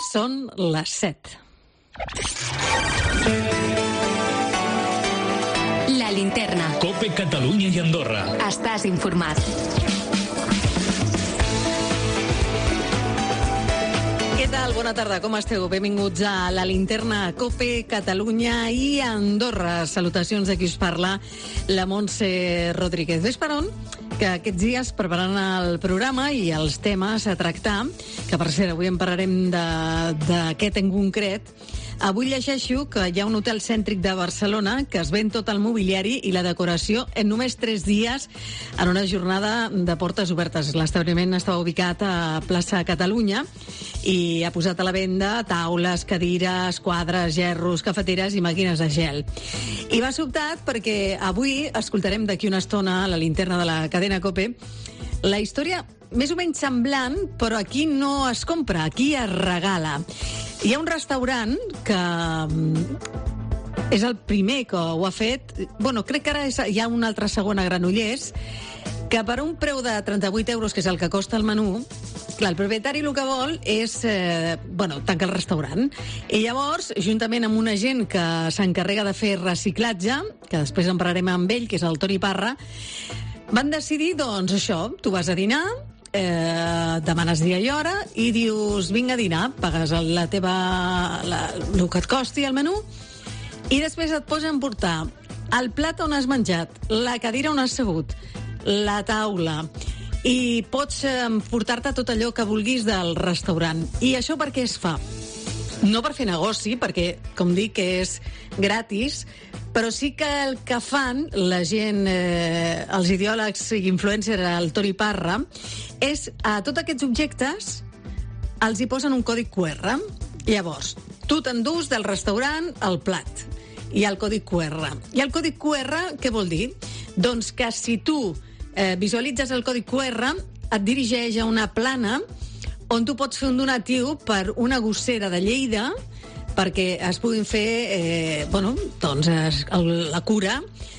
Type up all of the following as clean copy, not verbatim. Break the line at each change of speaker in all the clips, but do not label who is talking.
Són les 7.
La linterna.
COPE Catalunya i Andorra.
Estàs informat.
Què tal? Bona tarda, com esteu? Benvinguts a la linterna COPE Catalunya i Andorra. Salutacions de qui us parla, la Montse Rodríguez. Ves per on? Que aquests dies preparant el programa i els temes a tractar, que per cert avui en parlarem d'aquest en concret. Avui llegeixo que hi ha un hotel cèntric de Barcelona que es ven tot el mobiliari i la decoració en només 3 dies en una jornada de portes obertes. L'establiment estava ubicat a plaça Catalunya i ha posat a la venda taules, cadires, quadres, gerros, cafeteres i màquines de gel. I m'ha sobtat perquè avui escoltarem d'aquí una estona a la linterna de la cadena COPE la història més o menys semblant, però aquí no es compra, aquí es regala. Hi ha un restaurant que és el primer que ho ha fet. Bueno, crec que ara hi ha una altra segona a Granollers, que per un preu de 38 euros, que és el que costa el menú, clar, el propietari el que vol és tancar el restaurant. I llavors, juntament amb una gent que s'encarrega de fer reciclatge, que després en parlarem amb ell, que és el Toni Parra, van decidir, doncs, això, tu vas a dinar, demanes dia i hora i dius, vinga a dinar, pagues el que et costi el menú i després et posen a portar el plat on has menjat, la cadira on has segut, la taula, i pots portar-te tot allò que vulguis del restaurant. I això per què es fa? No per fer negoci, perquè, com dic, és gratis, però sí que el que fan la gent, els ideòlegs i influencers, el Toni Parra, és a tots aquests objectes els hi posen un codi QR. Llavors, tu t'endús del restaurant el plat i el codi QR. I el codi QR què vol dir? Doncs que si tu visualitzes el codi QR et dirigeix a una plana on tu pots fer un donatiu per una gossera de Lleida perquè es puguin fer la cura,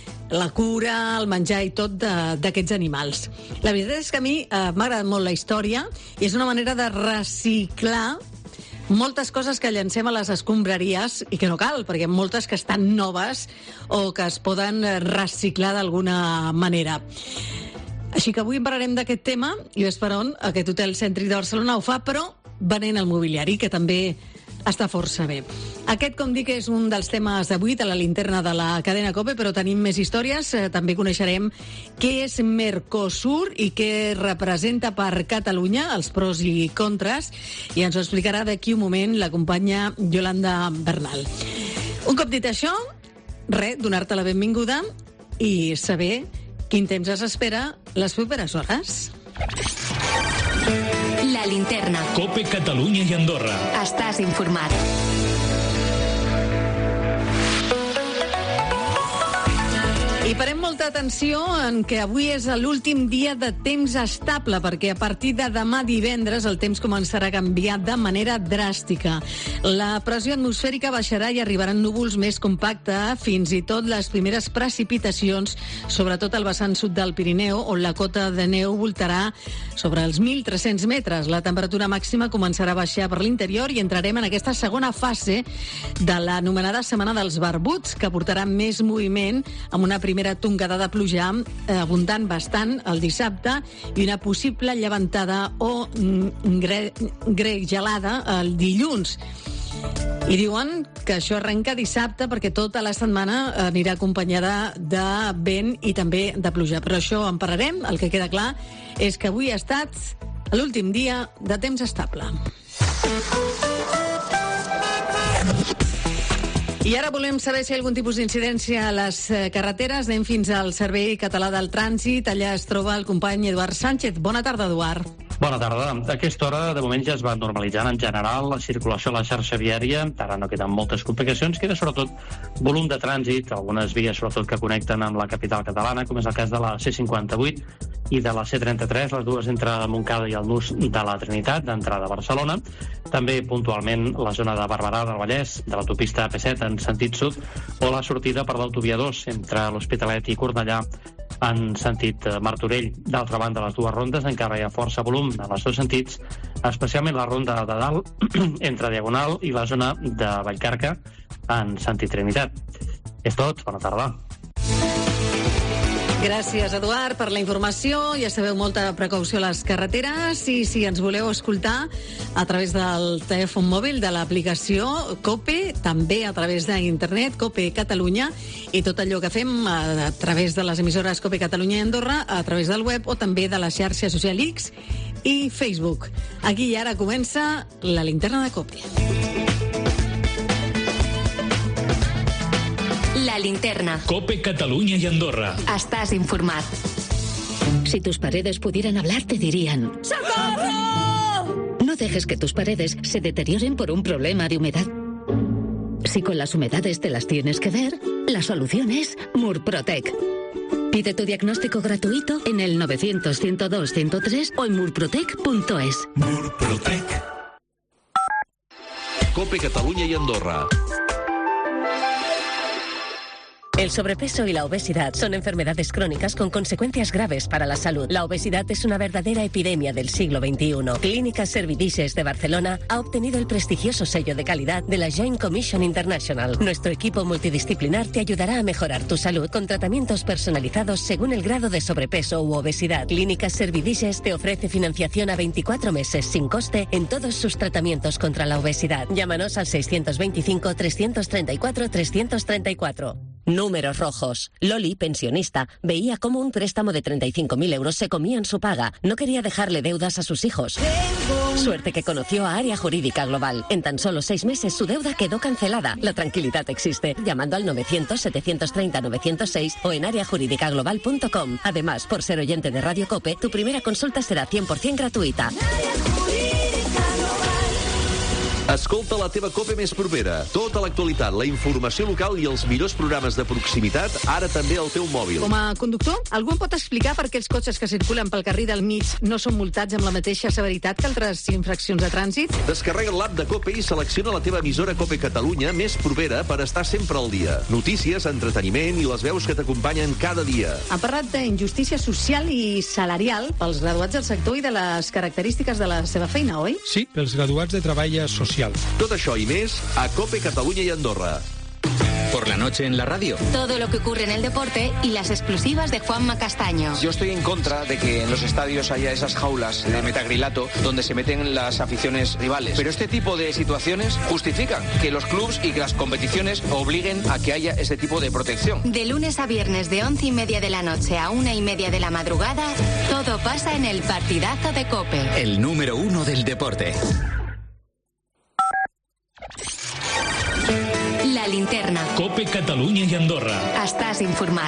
el menjar i tot d'aquests animals. La veritat és que a mi m'ha agradat molt la història i és una manera de reciclar moltes coses que llancem a les escombraries i que no cal, perquè moltes que estan noves o que es poden reciclar d'alguna manera. Així que avui en parlarem d'aquest tema i ves per on aquest hotel cèntric de Barcelona ho fa, però venent el mobiliari, que també està força bé. Aquest, com dic, és un dels temes d'avui de la linterna de la cadena COPE, però tenim més històries. També coneixerem què és Mercosur i què representa per Catalunya, els pros i contres, i ens ho explicarà d'aquí un moment la companya Yolanda Bernal. Un cop dit això, donar-te la benvinguda i saber quin temps es espera les properes hores.
La linterna.
COPE Catalunya i Andorra.
Estàs informat.
I parem molta atenció en que avui és l'últim dia de temps estable, perquè a partir de demà divendres el temps començarà a canviar de manera dràstica. La pressió atmosfèrica baixarà i arribaran núvols més compactes, fins i tot les primeres precipitacions, sobretot al vessant sud del Pirineu, on la cota de neu voltarà sobre els 1.300 metres. La temperatura màxima començarà a baixar per l'interior i entrarem en aquesta segona fase de l'anomenada Setmana dels Barbuts, que portarà més moviment amb una primera tongada de pluja abundant bastant el dissabte i una possible llevantada o gelada el dilluns. I diuen que això arrenca dissabte perquè tota la setmana anirà acompanyada de vent i també de pluja. Però això en parlarem. El que queda clar és que avui ha estat l'últim dia de temps estable. I ara volem saber si hi ha algun tipus d'incidència a les carreteres. Anem fins al Servei Català del Trànsit. Allà es troba el company Eduard Sánchez. Bona tarda, Eduard.
Bona tarda. A aquesta hora, de moment, ja es va normalitzant en general la circulació a la xarxa viària. Ara no queden moltes complicacions. Queda sobretot volum de trànsit, algunes vies sobretot que connecten amb la capital catalana, com és el cas de la C58 i de la C33, les dues entre Montcada i el nus de la Trinitat, d'entrada a Barcelona. També puntualment la zona de Barberà del Vallès, de l'autopista AP7 en sentit sud, o la sortida per l'autovia 2 entre l'Hospitalet i Cornellà en sentit Martorell. D'altra banda, a les dues rondes encara hi ha força volum en els dos sentits, especialment la ronda de dalt, entre Diagonal i la zona de Vallcarca, en sentit Trinitat. És tot, bona tarda.
Gràcies, Eduard, per la informació. Ja sabeu, molta precaució a les carreteres, i si ens voleu escoltar a través del telèfon mòbil, de l'aplicació COPE, també a través d'internet, COPE Catalunya, i tot allò que fem a través de les emissores COPE Catalunya i Andorra, a través del web o també de la xarxa social X i Facebook. Aquí i ara comença la linterna de COPE.
La linterna.
COPE Catalunya y Andorra.
Estás informat.
Si tus paredes pudieran hablar, te dirían: ¡Socorro! No dejes que tus paredes se deterioren por un problema de humedad. Si con las humedades te las tienes que ver, la solución es Murprotec. Pide tu diagnóstico gratuito en el 900-102-103 o en murprotec.es.
Murprotec.
COPE Catalunya y Andorra.
El sobrepeso y la obesidad son enfermedades crónicas con consecuencias graves para la salud. La obesidad es una verdadera epidemia del siglo XXI. Clínicas Servidices de Barcelona ha obtenido el prestigioso sello de calidad de la Joint Commission International. Nuestro equipo multidisciplinar te ayudará a mejorar tu salud con tratamientos personalizados según el grado de sobrepeso u obesidad. Clínicas Servidices te ofrece financiación a 24 meses sin coste en todos sus tratamientos contra la obesidad. Llámanos al 625-334-334. Números rojos. Loli, pensionista, veía cómo un préstamo de 35.000 euros se comía en su paga. No quería dejarle deudas a sus hijos. Suerte que conoció a Área Jurídica Global. En tan solo 6 meses su deuda quedó cancelada. La tranquilidad existe. Llamando al 900-730-906 o en areajuridicaglobal.com. Además, por ser oyente de Radio COPE, tu primera consulta será 100% gratuïta.
Escolta la teva COPE més propera. Tota l'actualitat, la informació local i els millors programes de proximitat, ara també al teu mòbil.
Com a conductor, algú em pot explicar per què els cotxes que circulen pel carril del mig no són multats amb la mateixa severitat que altres infraccions de trànsit?
Descarrega l'app de COPE i selecciona la teva emissora COPE Catalunya més propera per estar sempre al dia. Notícies, entreteniment i les veus que t'acompanyen cada dia.
Ha parlat d'injustícia social i salarial pels graduats del sector i de les característiques de la seva feina, oi?
Sí, pels graduats de treball social.
Tot això i més a COPE Catalunya i Andorra.
Por la noche en la radio.
Todo lo que ocurre en el deporte y las exclusivas de Juanma Castaño.
Yo estoy en contra de que en los estadios haya esas jaulas de metagrilato donde se meten las aficiones rivales. Pero este tipo de situaciones justifican que los clubs y que las competiciones obliguen a que haya este tipo de protección.
De lunes a viernes de 11:30 de la noche a 1:30 de la madrugada, todo pasa en el partidazo de COPE.
El número 1 del deporte.
La linterna.
COPE Catalunya y Andorra.
Estás informat.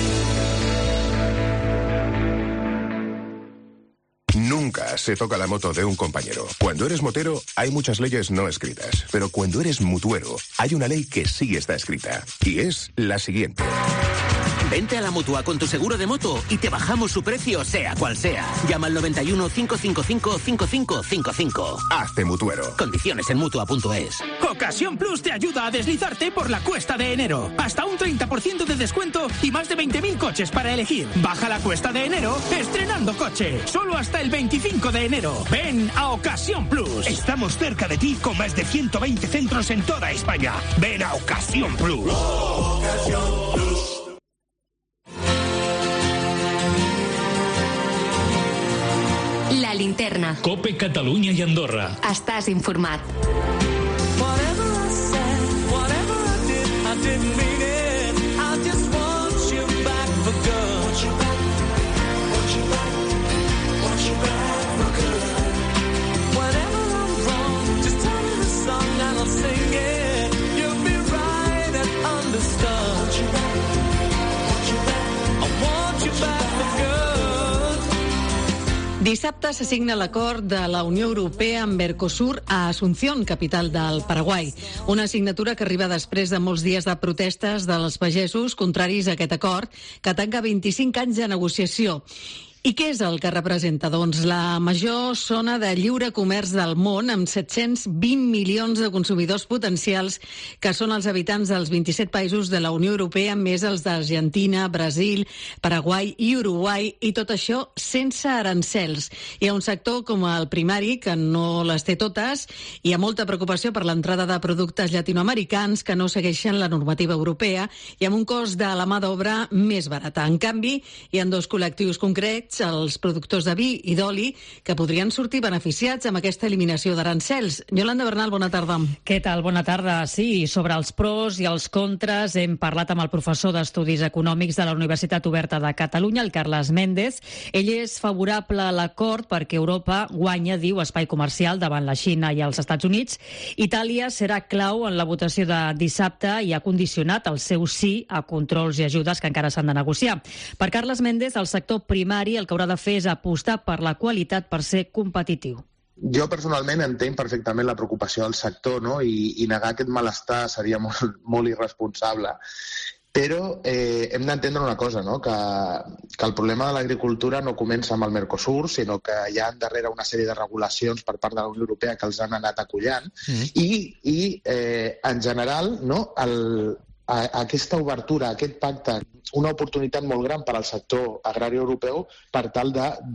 Nunca se toca la moto de un compañero. Cuando eres motero, hay muchas leyes no escritas. Pero cuando eres mutuero, hay una ley que sí está escrita. Y es la siguiente.
Vente a la Mutua con tu seguro de moto y te bajamos su precio, sea cual sea. Llama al 91 555 5555.
Hazte mutuero.
Condiciones en Mutua.es.
Ocasión Plus te ayuda a deslizarte por la cuesta de enero. Hasta un 30% de descuento y más de 20.000 coches para elegir. Baja la cuesta de enero estrenando coche. Solo hasta el 25 de enero. Ven a Ocasión Plus. Estamos cerca de ti con más de 120 centros en toda España. Ven a Ocasión Plus. Ocasión Plus.
La linterna.
COPE Catalunya i Andorra.
Estàs informat.
Dissabte se signa l'acord de la Unió Europea amb Mercosur a Asunción, capital del Paraguai. Una signatura que arriba després de molts dies de protestes dels pagesos contraris a aquest acord, que tanca 25 anys de negociació. I què és el que representa? Doncs la major zona de lliure comerç del món, amb 720 milions de consumidors potencials, que són els habitants dels 27 països de la Unió Europea, més els d'Argentina, Brasil, Paraguai i Uruguai, i tot això sense arancels. Hi ha un sector com el primari, que no les té totes, hi ha molta preocupació per l'entrada de productes llatinoamericans que no segueixen la normativa europea i amb un cost de la mà d'obra més barata. En canvi, hi ha dos col·lectius concrets, els productors de vi i d'oli, que podrien sortir beneficiats amb aquesta eliminació d'arancels. Yolanda Bernal, bona tarda.
Què tal? Bona tarda. Sí, sobre els pros i els contres hem parlat amb el professor d'Estudis Econòmics de la Universitat Oberta de Catalunya, el Carles Méndez. Ell és favorable a l'acord perquè Europa guanya, diu, espai comercial davant la Xina i els Estats Units. Itàlia serà clau en la votació de dissabte i ha condicionat el seu sí a controls i ajudes que encara s'han de negociar. Per Carles Méndez, el sector primari el que haurà de fer és apostar per la qualitat per ser competitiu.
Jo personalment entenc perfectament la preocupació del sector, no? I negar aquest malestar seria molt irresponsable. Però hem d'entendre una cosa, no? Que el problema de l'agricultura no comença amb el Mercosur, sinó que hi ha darrere una sèrie de regulacions per part de la Unió Europea que els han anat acollant. I en general, no? Aquesta obertura, aquest pacte, una oportunitat molt gran per al sector agrari europeu per tal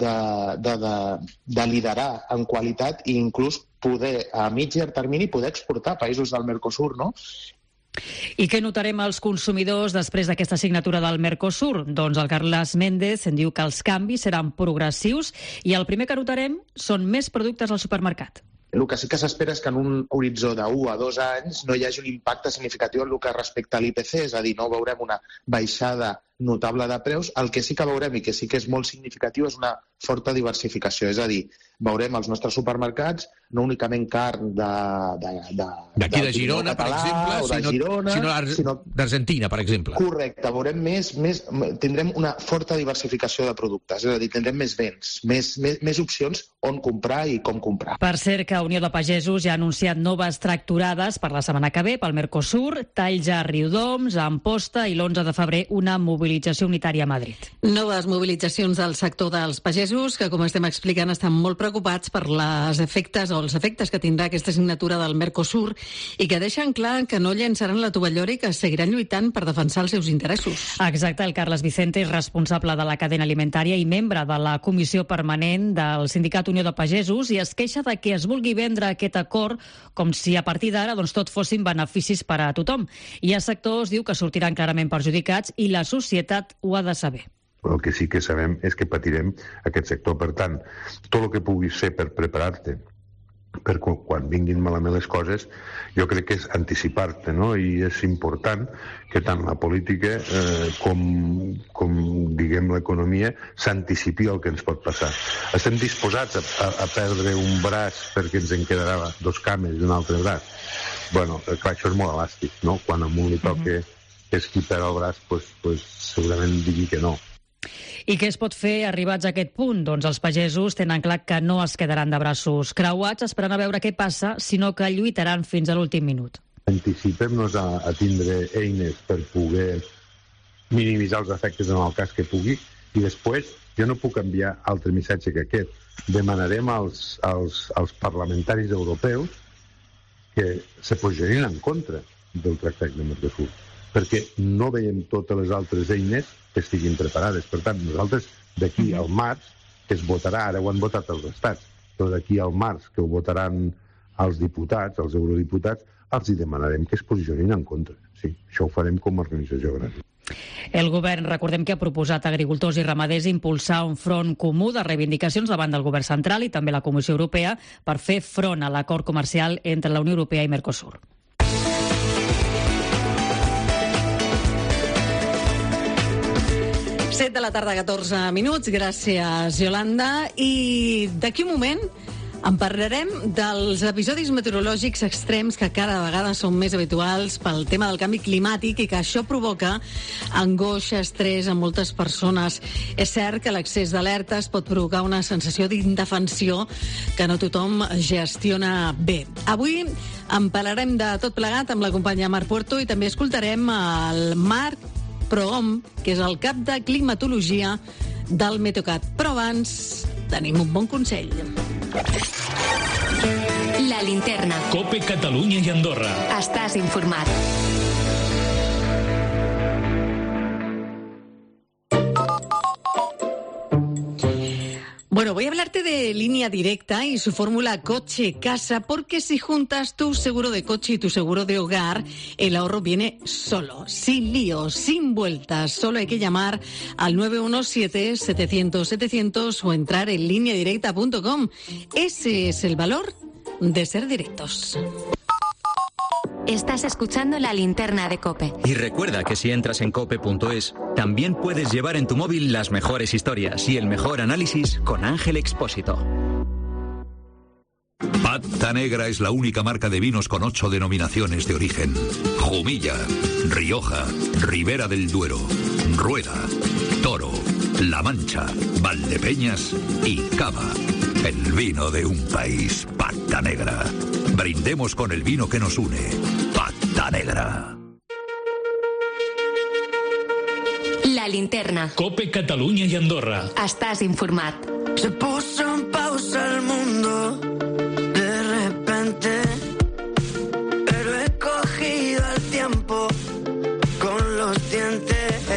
de liderar en qualitat i inclús poder, a mig i llarg termini, poder exportar a països del Mercosur, no?
I què notarem als consumidors després d'aquesta signatura del Mercosur? Doncs el Carles Méndez en diu que els canvis seran progressius i el primer que notarem són més productes al supermercat.
El que sí que s'espera és que en un horitzó de 1 a 2 anys no hi hagi un impacte significatiu en el que respecta a l'IPC, és a dir, no veurem una baixada notable de preus. El que sí que veurem, i que sí que és molt significatiu, és una forta diversificació. És a dir, veurem als nostres supermercats no únicament carn
d'aquí de Girona, per exemple, sinó d'Argentina, per exemple.
Correcte, veurem tindrem una forta diversificació de productes, és a dir, tindrem més béns, més opcions on comprar i com comprar.
Per cert, que Unió de Pagesos ja ha anunciat noves tractorades per la setmana que ve pel Mercosur, talls a Riudoms, a Amposta i l'11 de febrer una mobilització unitària a Madrid.
Noves mobilitzacions del sector dels pagesos que, com estem explicant, estan molt preocupats per els efectes que tindrà aquesta signatura del Mercosur i que deixen clar que no llençaran la tovallora i que seguiran lluitant per defensar els seus interessos.
Exacte, el Carles Vicente és responsable de la cadena alimentària i membre de la comissió permanent del Sindicat Unió de Pagesos i es queixa de que es vulgui vendre aquest acord com si a partir d'ara tot fossin beneficis per a tothom. Hi ha sectors, diu, que sortiran clarament perjudicats i la societat ho ha de saber.
El que sí que sabem és que patirem aquest sector. Per tant, tot el que puguis fer per preparar-te per quan vinguin malament les coses, jo crec que és anticipar-te, no? I és important que tant la política com diguem, l'economia s'anticipi el que ens pot passar. Estem disposats a perdre un braç perquè ens en quedarà 2 cames i un altre braç? Bueno, clar, això és molt elàstic, no? Quan a un li toca que és qui perd el braç, pues segurament digui que no.
I què es pot fer arribats a aquest punt? Doncs els pagesos tenen clar que no es quedaran de braços creuats esperant a veure què passa, sinó que lluitaran fins a l'últim minut.
Anticipem-nos a tindre eines per poder minimitzar els efectes en el cas que pugui i després jo no puc enviar altre missatge que aquest. Demanarem als parlamentaris europeus que se posicionin en contra del tractat de Mercosur, perquè no veiem totes les altres eines que estiguin preparades. Per tant, nosaltres d'aquí al març, que es votarà, ara ho han votat els estats, però d'aquí al març, que ho votaran els diputats, els eurodiputats, els hi demanarem que es posicionin en contra. Sí, això ho farem com a organització agrària.
El govern, recordem que ha proposat a agricultors i ramaders impulsar un front comú de reivindicacions davant del govern central i també la Comissió Europea per fer front a l'acord comercial entre la Unió Europea i Mercosur.
Set de la tarda, 14 minuts. Gràcies, Yolanda. I d'aquí un moment en parlarem dels episodis meteorològics extrems que cada vegada són més habituals pel tema del canvi climàtic i que això provoca angoixa, estrès a moltes persones. És cert que l'excés d'alertes pot provocar una sensació d'indefensió que no tothom gestiona bé. Avui en parlarem de tot plegat amb la companya Marc Puerto i també escoltarem el Marc Prohom, que és el cap de climatologia del Meteocat. Però abans tenim un bon consell.
La linterna.
COPE Catalunya i Andorra.
Estàs informat.
Bueno, voy a hablarte de Línea Directa y su fórmula coche-casa, porque si juntas tu seguro de coche y tu seguro de hogar, el ahorro viene solo, sin líos, sin vueltas. Solo hay que llamar al 917-700-700 o entrar en lineadirecta.com. Ese es el valor de ser directos.
Estás escuchando La Linterna de COPE.
Y recuerda que si entras en cope.es, también puedes llevar en tu móvil las mejores historias y el mejor análisis con Ángel Expósito.
Pata Negra es la única marca de vinos con 8 denominaciones de origen. Jumilla, Rioja, Ribera del Duero, Rueda, Toro, La Mancha, Valdepeñas y Cava. El vino de un país. Pata Negra. Brindemos con el vino que nos une. Pata Negra.
La Linterna.
COPE Catalunya i Andorra.
Estàs informat.
Se puso en pausa el mundo de repente, pero he cogido el tiempo con los dientes.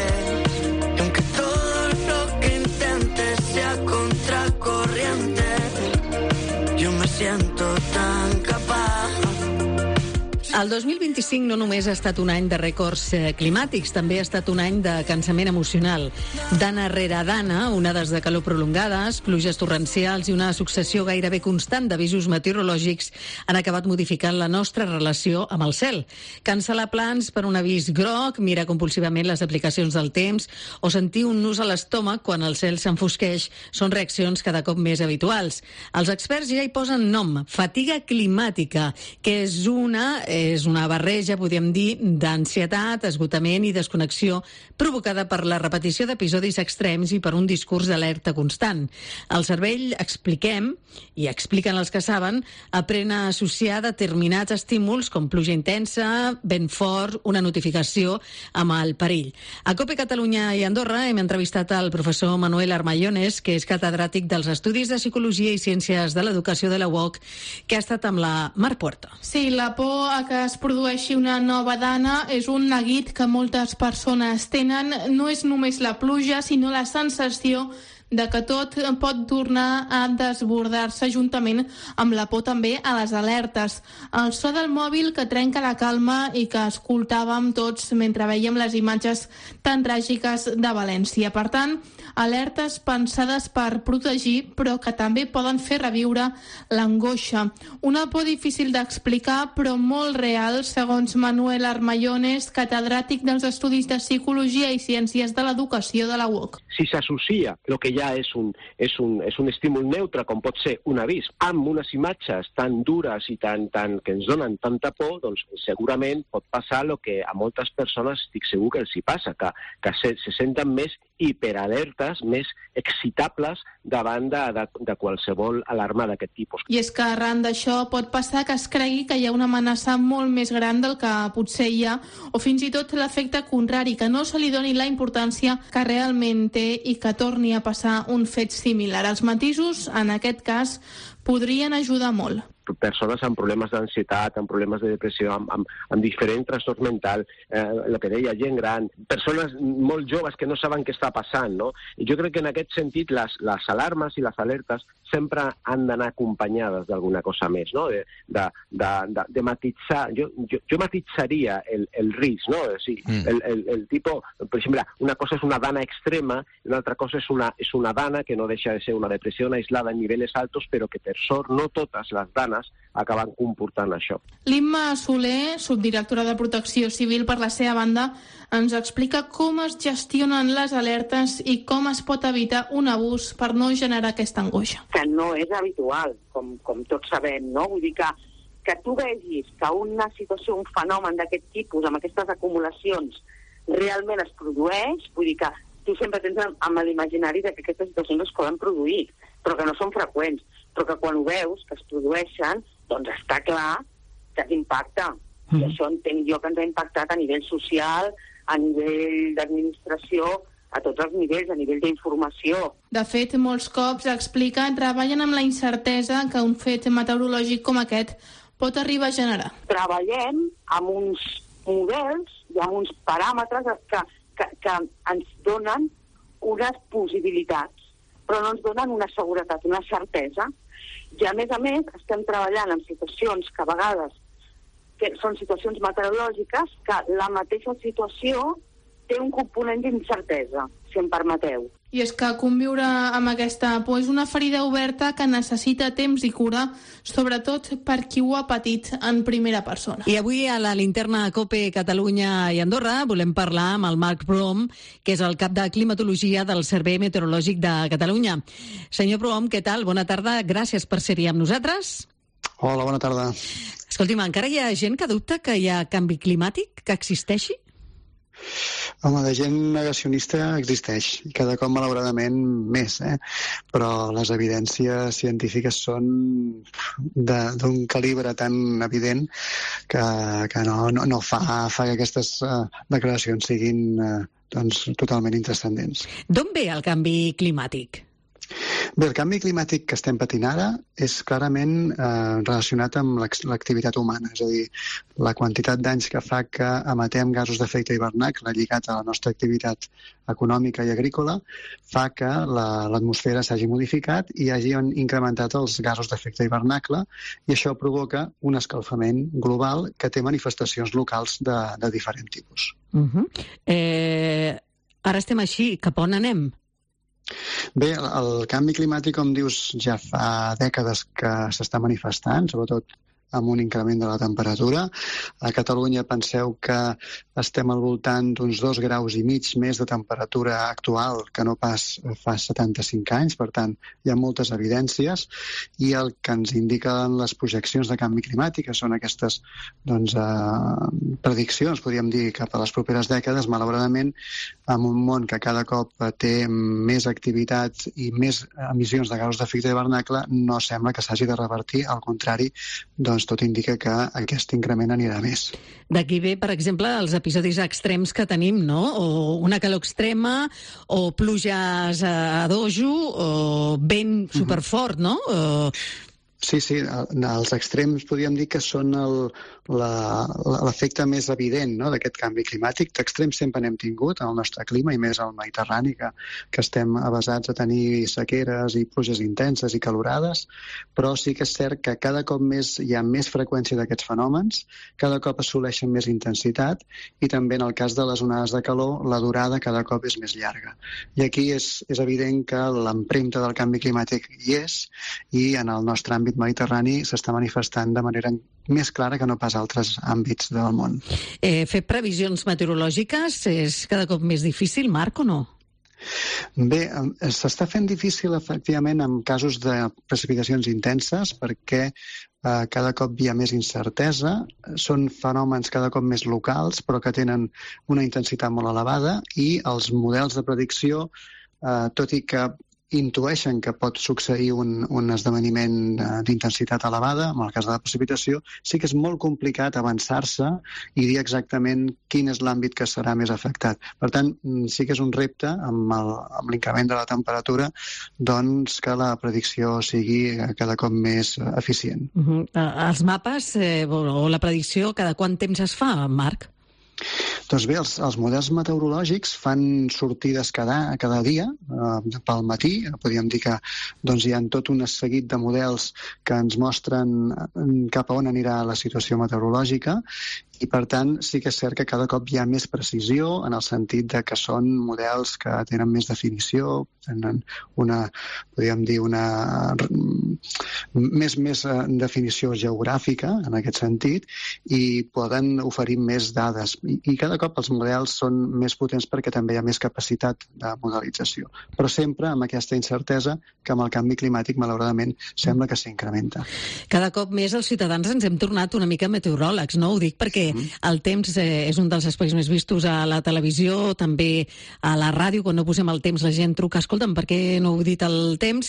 Y aunque todo lo que intente sea contracorriente, yo me siento tan capaz.
El 2025 no només ha estat un any de rècords climàtics, també ha estat un any de cansament emocional. Dana rere dana, onades de calor prolongades, pluges torrencials i una successió gairebé constant d'avisos meteorològics han acabat modificant la nostra relació amb el cel. Cancel·lar plans per un avís groc, mirar compulsivament les aplicacions del temps o sentir un nus a l'estómac quan el cel s'enfosqueix són reaccions cada cop més habituals. Els experts ja hi posen nom, fatiga climàtica, que és una barreja, podríem dir, d'ansietat, esgotament i desconnexió provocada per la repetició d'episodis extrems i per un discurs d'alerta constant. El cervell, expliquem, i expliquen els que saben, aprèn a associar determinats estímuls com pluja intensa, vent fort, una notificació amb el perill. A COPE Catalunya i Andorra hem entrevistat el professor Manuel Armayones, que és catedràtic dels Estudis de Psicologia i Ciències de l'Educació de la UOC, que ha estat amb la Mar Puerto.
Sí, la por a que es produeixi una nova dana és un neguit que moltes persones tenen. No és només la pluja, sinó la sensació de que tot pot tornar a desbordar-se juntament amb la por també a les alertes. El so del mòbil que trenca la calma i que escoltàvem tots mentre veiem les imatges tan tràgiques de València. Per tant, alertes pensades per protegir, però que també poden fer reviure l'angoixa. Una por difícil d'explicar, però molt real, segons Manuel Armayones, catedràtic dels Estudis de Psicologia i Ciències de l'Educació de la UOC.
Si s'associa el que ja és un estímul neutre, com pot ser un avís, amb unes imatges tan dures i tan que ens donen tanta por, doncs segurament pot passar el que a moltes persones estic segur que els hi passa, que se senten més hiperalertes, més excitables davant de qualsevol alarma d'aquest tipus.
I és que arran d'això pot passar que es cregui que hi ha una amenaça molt més gran del que potser hi ha, o fins i tot l'efecte contrari, que no se li doni la importància que realment té i que torni a passar un fet similar. Els matisos, en aquest cas, podrien ajudar molt.
Persones amb problemes d'ansietat, amb problemes de depressió, amb diferents trastorns mentals, el que deia, gent gran, persones molt joves que no saben què està passant, no? I jo crec que en aquest sentit les alarmes i les alertes sempre han d'anar acompanyades d'alguna cosa més, no? De matitzar. Jo matitzaria el risc, no? O sigui, el tipus, per exemple, una cosa és una dana extrema, una altra cosa és una dana que no deixa de ser una depressió aislada en nivells altos, però que per sort no totes les danes acaben comportant això.
L'Imma Soler, subdirectora de Protecció Civil, per la seva banda, ens explica com es gestionen les alertes i com es pot evitar un abús per no generar aquesta angoixa.
Que no és habitual, com tots sabem, no? Vull dir que tu vegis que una situació, un fenomen d'aquest tipus, amb aquestes acumulacions, realment es produeix, vull dir que tu sempre tens amb l'imaginari que aquestes situacions es poden produir, però que no són freqüents, però que quan ho veus, que es produeixen, doncs està clar que t'impacta. I això entenc jo que ens ha impactat a nivell social, a nivell d'administració, a tots els nivells, a nivell d'informació.
De fet, molts cops, explica, treballen amb la incertesa que un fet meteorològic com aquest pot arribar a generar.
Treballem amb uns models i amb uns paràmetres que ens donen unes possibilitats, però no ens donen una seguretat, una certesa. I a més, estem treballant en situacions que a vegades són situacions meteorològiques que la mateixa situació té un component d'incertesa, si em permeteu.
I és que conviure amb aquesta por és una ferida oberta que necessita temps i cura, sobretot per qui ho ha patit en primera persona.
I avui a la linterna COPE Catalunya i Andorra volem parlar amb el Marc Prohom, que és el cap de climatologia del Servei Meteorològic de Catalunya. Senyor Prohom, què tal? Bona tarda, gràcies per ser-hi amb nosaltres.
Hola, bona tarda.
Escolti'm, encara hi ha gent que dubta que hi ha canvi climàtic, que existeixi?
Home, de gent negacionista existeix, i cada cop malauradament més, però les evidències científiques són d'un calibre tan evident que no fa que aquestes declaracions siguin totalment intranscendents.
D'on ve el canvi climàtic?
Bé, el canvi climàtic que estem patint ara és clarament relacionat amb l'activitat humana, és a dir, la quantitat d'anys que fa que emetem gasos d'efecte hivernacle lligat a la nostra activitat econòmica i agrícola fa que l'atmosfera s'hagi modificat i hagi incrementat els gasos d'efecte hivernacle, i això provoca un escalfament global que té manifestacions locals de diferent tipus.
Ara estem així, cap on anem?
Bé, el canvi climàtic, com dius, ja fa dècades que s'està manifestant, sobretot amb un increment de la temperatura. A Catalunya penseu que estem al voltant d'uns 2,5 graus més de temperatura actual que no pas fa 75 anys, per tant, hi ha moltes evidències, i el que ens indiquen les projeccions de canvi climàtic, que són aquestes prediccions, podríem dir, cap a les properes dècades, malauradament, amb un món que cada cop té més activitat i més emissions de gasos d'efecte hivernacle, no sembla que s'hagi de revertir, al contrari, tot indica que aquest increment anirà més.
D'aquí ve, per exemple, els episodis extrems que tenim, no? O una calor extrema, o pluges a dojo, o vent superfort, no?
Sí, els extrems podríem dir que són l'efecte més evident, no?, d'aquest canvi climàtic. D'extrems sempre n'hem tingut en el nostre clima, i més al Mediterrani, que estem avesats a tenir sequeres i pluges intenses i calorades, però sí que és cert que cada cop més hi ha més freqüència d'aquests fenòmens, cada cop assoleixen més intensitat, i també en el cas de les onades de calor la durada cada cop és més llarga. I aquí és evident que l'empremta del canvi climàtic hi és, i en el nostre àmbit mediterrani s'està manifestant de manera més clara que no pas altres àmbits del món.
Fer previsions meteorològiques és cada cop més difícil, Marc, o no?
Bé, s'està fent difícil, efectivament, en casos de precipitacions intenses, perquè cada cop hi ha més incertesa, són fenòmens cada cop més locals, però que tenen una intensitat molt elevada, i els models de predicció, tot i que intueixen que pot succeir un esdeveniment d'intensitat elevada, en el cas de la precipitació, sí que és molt complicat avançar-se i dir exactament quin és l'àmbit que serà més afectat. Per tant, sí que és un repte, amb l'increment de la temperatura, doncs que la predicció sigui cada cop més eficient.
Els mapes o la predicció, cada quant temps es fa, Marc?
Doncs bé, els models meteorològics fan sortides cada dia, pel matí. Podríem dir que hi ha tot un seguit de models que ens mostren cap a on anirà la situació meteorològica, i per tant sí que és cert que cada cop hi ha més precisió, en el sentit de que són models que tenen més definició, tenen més definició geogràfica en aquest sentit, i poden oferir més dades. I cada cop els models són més potents perquè també hi ha més capacitat de modelització. Però sempre amb aquesta incertesa que amb el canvi climàtic, malauradament, sembla que s'incrementa.
Cada cop més els ciutadans ens hem tornat una mica meteoròlegs, no? Ho dic perquè el temps és un dels espais més vistos a la televisió, també a la ràdio. Quan no posem el temps la gent truca, escolta'm, per què no heu dit el temps?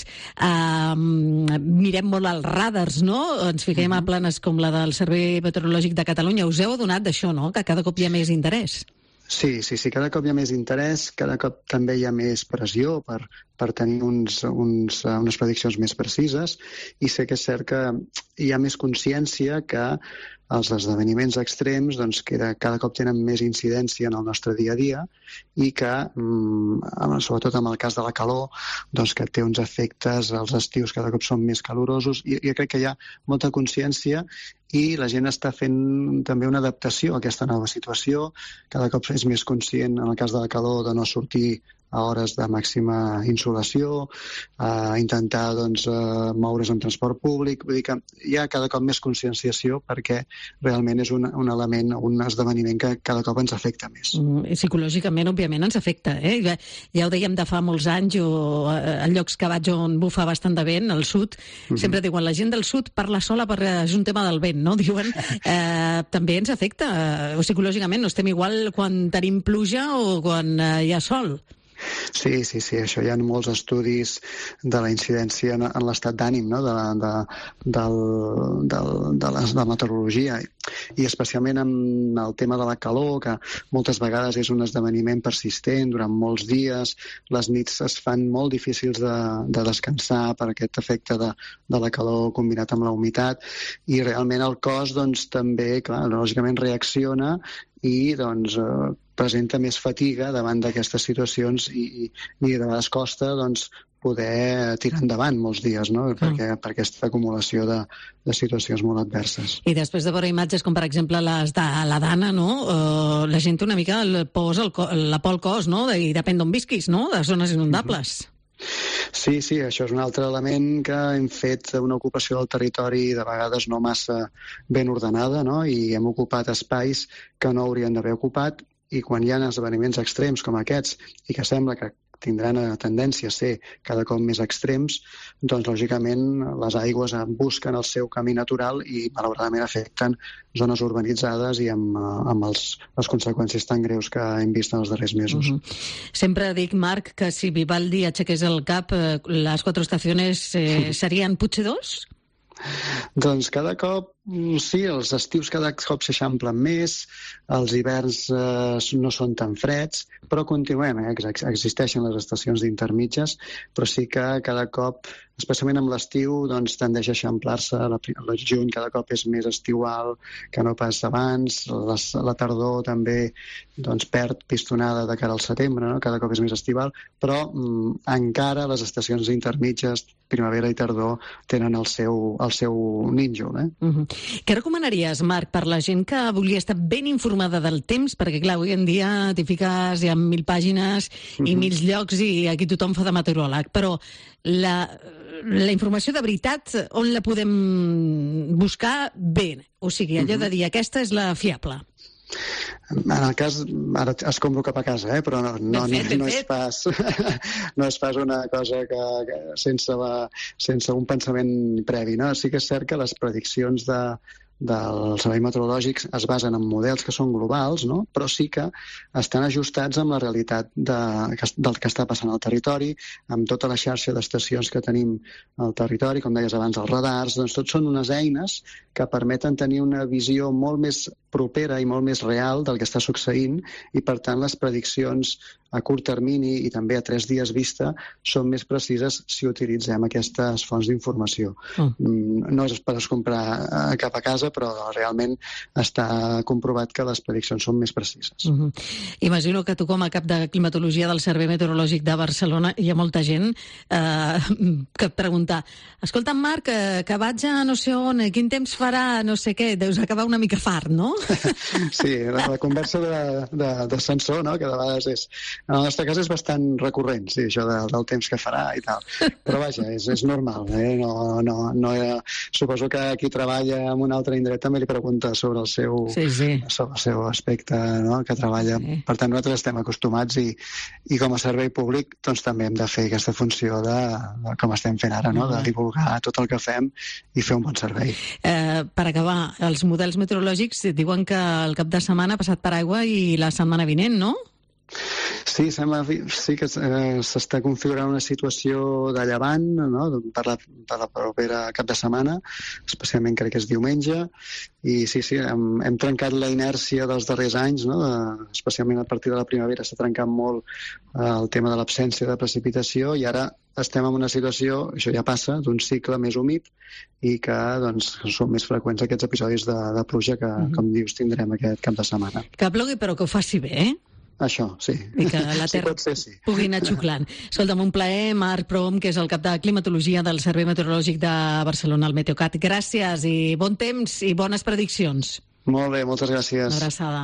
Mirem molt els radars, no? Ens fiquem a planes com la del Servei Meteorològic de Catalunya. Us heu adonat d'això, no?, que cada cop hi ha més interès.
Sí, cada cop hi ha més interès, cada cop també hi ha més pressió per tenir unes prediccions més precises, i sé que és cert que hi ha més consciència que els esdeveniments extrems doncs, cada cop tenen més incidència en el nostre dia a dia i que, sobretot en el cas de la calor, doncs, que té uns efectes, els estius cada cop són més calorosos, i jo crec que hi ha molta consciència i la gent està fent també una adaptació a aquesta nova situació. Cada cop és més conscient, en el cas de la calor, de no sortir a hores de màxima insolació, intentar moure's en transport públic. Vull dir que hi ha cada cop més conscienciació perquè realment és un element, un esdeveniment que cada cop ens afecta més.
Psicològicament, òbviament, ens afecta. Ja ho dèiem de fa molts anys, o a llocs que vaig on bufa bastant de vent, al sud, sempre diuen la gent del sud parla sola és un tema del vent, no? Diuen, també ens afecta. Psicològicament no estem igual quan tenim pluja o quan hi ha sol.
Sí, això hi ha molts estudis de la incidència en l'estat d'ànim, no? de la meteorologia, i especialment en el tema de la calor, que moltes vegades és un esdeveniment persistent durant molts dies. Les nits es fan molt difícils de descansar per aquest efecte de la calor combinat amb la humitat, i realment el cos també, clar, lògicament reacciona i presenta més fatiga davant d'aquestes situacions, i de vegades costa poder tirar endavant molts dies, no? Per aquesta acumulació de situacions molt adverses.
I després de veure imatges com, per exemple, les de la Dana, no? La gent una mica posa la por al cos, no? I depèn d'on visquis, no? De zones inundables.
Sí, això és un altre element que hem fet una ocupació del territori de vegades no massa ben ordenada, no? I hem ocupat espais que no haurien d'haver ocupat, i quan hi ha esdeveniments extrems com aquests, i que sembla que tindran tendència a ser cada cop més extrems, doncs lògicament les aigües busquen el seu camí natural i malauradament afecten zones urbanitzades i amb les conseqüències tan greus que hem vist en els darrers mesos.
Sempre dic, Marc, que si Vivaldi aixequés el cap, les 4 estacions serien potser 2?
Doncs cada cop, sí, els estius cada cop s'eixamplen més, els hiverns no són tan freds, però continuem, existeixen les estacions d'intermitges, però sí que cada cop, especialment amb l'estiu, tendeix a eixamplar-se. El juny cada cop és més estiual que no pas abans, la tardor també perd pistonada de cara al setembre, no? Cada cop és més estival, però encara les estacions intermitges, primavera i tardor, tenen el seu nínxol.
Què recomanaries, Marc, per la gent que volia estar ben informada del temps? Perquè, clar, avui en dia t'hi fiques, hi ha 1000 pàgines i 1000 llocs i aquí tothom fa de meteoròleg, però la informació de veritat, on la podem buscar bé? O sigui, allò de dir, aquesta és la fiable.
En el cas, ara escombro cap a casa, però no és pas una cosa que sense un pensament previ, no? Sí que és cert que les prediccions dels serveis meteorològics es basen en models que són globals, no? Però sí que estan ajustats amb la realitat del que està passant al territori, amb tota la xarxa d'estacions que tenim al territori, com deies abans, els radars, tot són unes eines que permeten tenir una visió molt més propera i molt més real del que està succeint, i per tant les prediccions a curt termini i també a 3 dies vista són més precises si utilitzem aquestes fonts d'informació. No és per escombrar cap a casa, però realment està comprovat que les prediccions són més precises.
Imagino que tu, com a cap de climatologia del Servei Meteorològic de Barcelona, hi ha molta gent que et pregunta: escolta, Marc, que vaig a no sé on, quin temps farà, no sé què, deus acabar una mica fart, no?
Sí, la conversa d'ascensor, no?, que de vegades és... En el nostre cas és bastant recurrent, sí, això del temps que farà i tal. Però vaja, és normal, suposo que qui treballa en un altre indret també li pregunta sobre el seu aspecte, no?, que treballa. Per tant, nosaltres estem acostumats i com a servei públic doncs també hem de fer aquesta funció de com estem fent ara, no?, de divulgar tot el que fem i fer un bon servei.
Per acabar, els models meteorològics diuen que el cap de setmana ha passat per aigua i la setmana vinent, no?
Sí, sí que s'està configurant una situació de llevant, no?, per la propera cap de setmana, especialment crec que és diumenge, i sí, hem trencat la inèrcia dels darrers anys, no?, especialment a partir de la primavera s'ha trencat molt el tema de l'absència de precipitació, i ara estem en una situació, això ja passa, d'un cicle més humit i que doncs, són més freqüents aquests episodis de pluja que, com dius, tindrem aquest cap de setmana.
Que plogui però que ho faci bé, eh?
Això, sí.
I que la terra pugui anar xuclant. Escolta'm, un plaer, Marc Prom, que és el cap de climatologia del Servei Meteorològic de Barcelona, el Meteocat. Gràcies i bon temps i bones prediccions.
Molt bé, moltes gràcies.
Una abraçada.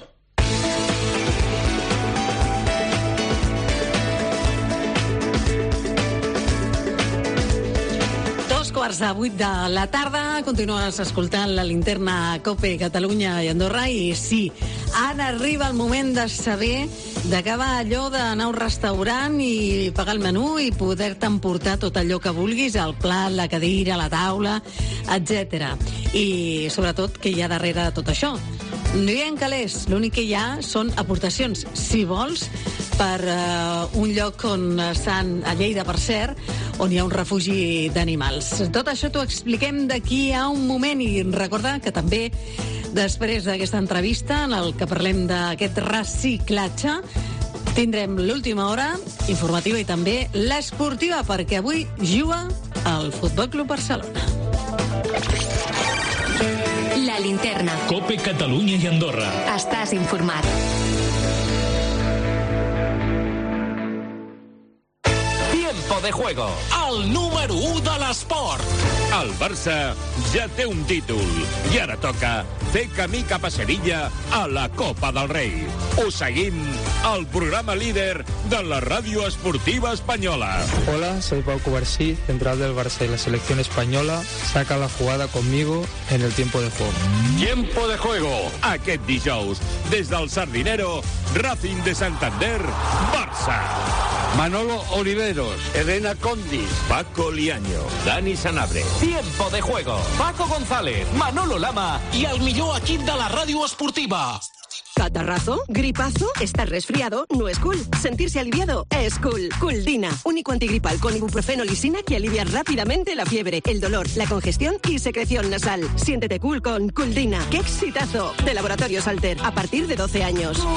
Quarts de 8 de la tarda, continues escoltant la linterna COPE Catalunya i Andorra, i sí, ara arriba el moment de saber d'acabar allò d'anar a un restaurant i pagar el menú i poder-te emportar tot allò que vulguis, el plat, la cadira, la taula, etc. I sobretot què hi ha darrere de tot això? No hi ha calés, l'únic que hi ha són aportacions, si vols, per un lloc on estan, a Lleida, per cert, on hi ha un refugi d'animals. Tot això t'ho expliquem d'aquí a un moment, i recorda que també després d'aquesta entrevista en el que parlem d'aquest reciclatge tindrem l'última hora informativa i també l'esportiva, perquè avui juga el Futbol Club Barcelona.
La linterna.
COPE Catalunya i Andorra.
Estàs informat.
Tiempo de juego. El número 1 de l'esport. El Barça ja té un títol i ara toca fer camí cap a Sevilla a la Copa del Rei. Us seguim al programa líder de la ràdio esportiva espanyola.
Hola, soy Pau Cubarsí, central del Barça y la selección española. Saca la jugada conmigo en el tiempo de juego.
Tiempo de juego. Aquest dijous, des del Sardinero, Racing de Santander, Barça. Manolo Oliveros, Elena Condis, Paco Liaño, Dani Sanabria. Tiempo de juego. Paco González, Manolo Lama i el millor equip de la ràdio esportiva.
¿Catarrazo? ¿Gripazo? ¿Estar resfriado? No es cool. Sentirse aliviado es cool. Cooldina, único antigripal con ibuprofeno lisina que alivia rápidamente la fiebre, el dolor, la congestión y secreción nasal. Siéntete cool con Cooldina. ¡Qué exitazo! De Laboratorios Alter, a partir de 12 años.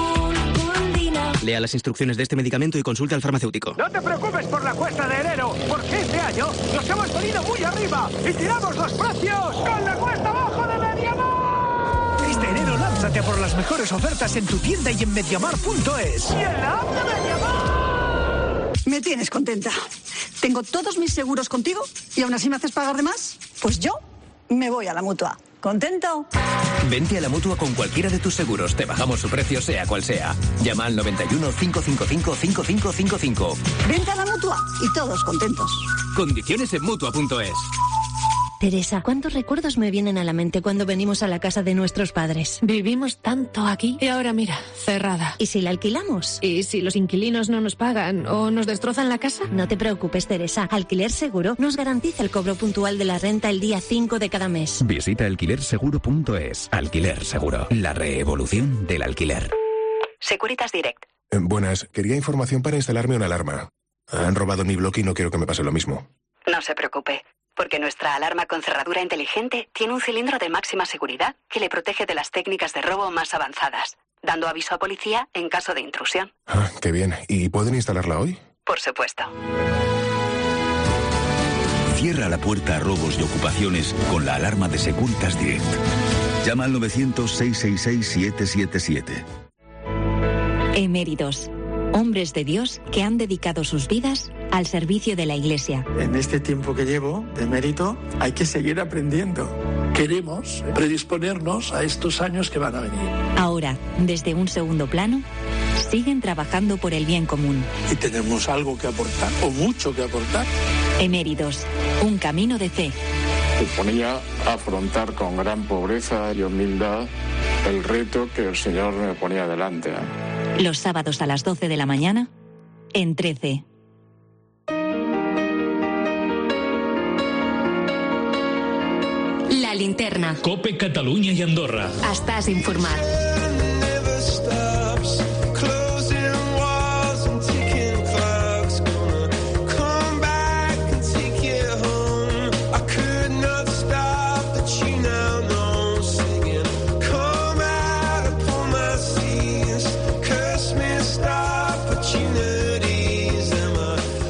Lea las instrucciones de este medicamento y consulte al farmacéutico.
No te preocupes por la cuesta de enero, porque este año nos hemos venido muy arriba y tiramos los precios con la cuesta abajo de Mediamar.
Este enero lánzate por las mejores ofertas en tu tienda y en mediamar.es.
¡Y en la app de Mediamar!
Me tienes contenta. Tengo todos mis seguros contigo y aún así me haces pagar de más. Pues yo me voy a la Mutua. ¿Contento?
Vente a la Mutua con cualquiera de tus seguros. Te bajamos su precio, sea cual sea. Llama al 91 555 5555.
Vente a la Mutua y todos contentos.
Condiciones en Mutua.es.
Teresa, ¿cuántos recuerdos me vienen a la mente cuando venimos a la casa de nuestros padres?
Vivimos tanto aquí y ahora mira, cerrada.
¿Y si la alquilamos?
¿Y si los inquilinos no nos pagan o nos destrozan la casa?
No te preocupes, Teresa. Alquiler Seguro nos garantiza el cobro puntual de la renta el día 5 de cada mes.
Visita alquilerseguro.es. Alquiler Seguro, la reevolución del alquiler.
Securitas Direct.
Buenas, quería información para instalarme una alarma. Han robado mi bloque y no quiero que me pase lo mismo.
No se preocupe, porque nuestra alarma con cerradura inteligente tiene un cilindro de máxima seguridad que le protege de las técnicas de robo más avanzadas, dando aviso a policía en caso de intrusión.
Ah, qué bien. ¿Y pueden instalarla hoy?
Por supuesto.
Cierra la puerta a robos y ocupaciones con la alarma de Securitas Direct. Llama al 900-666-777.
Eméritos. Hombres de Dios que han dedicado sus vidas al servicio de la Iglesia.
En este tiempo que llevo de emérito hay que seguir aprendiendo. Queremos predisponernos a estos años que van a venir.
Ahora, desde un segundo plano, siguen trabajando por el bien común.
Y tenemos algo que aportar, o mucho que aportar.
Eméritos, un camino de fe.
Suponía afrontar con gran pobreza y humildad el reto que el Señor me ponía delante.
Los sábados a las 12 de la mañana, en 13.
La linterna.
COPE Catalunya i Andorra.
Estàs informat.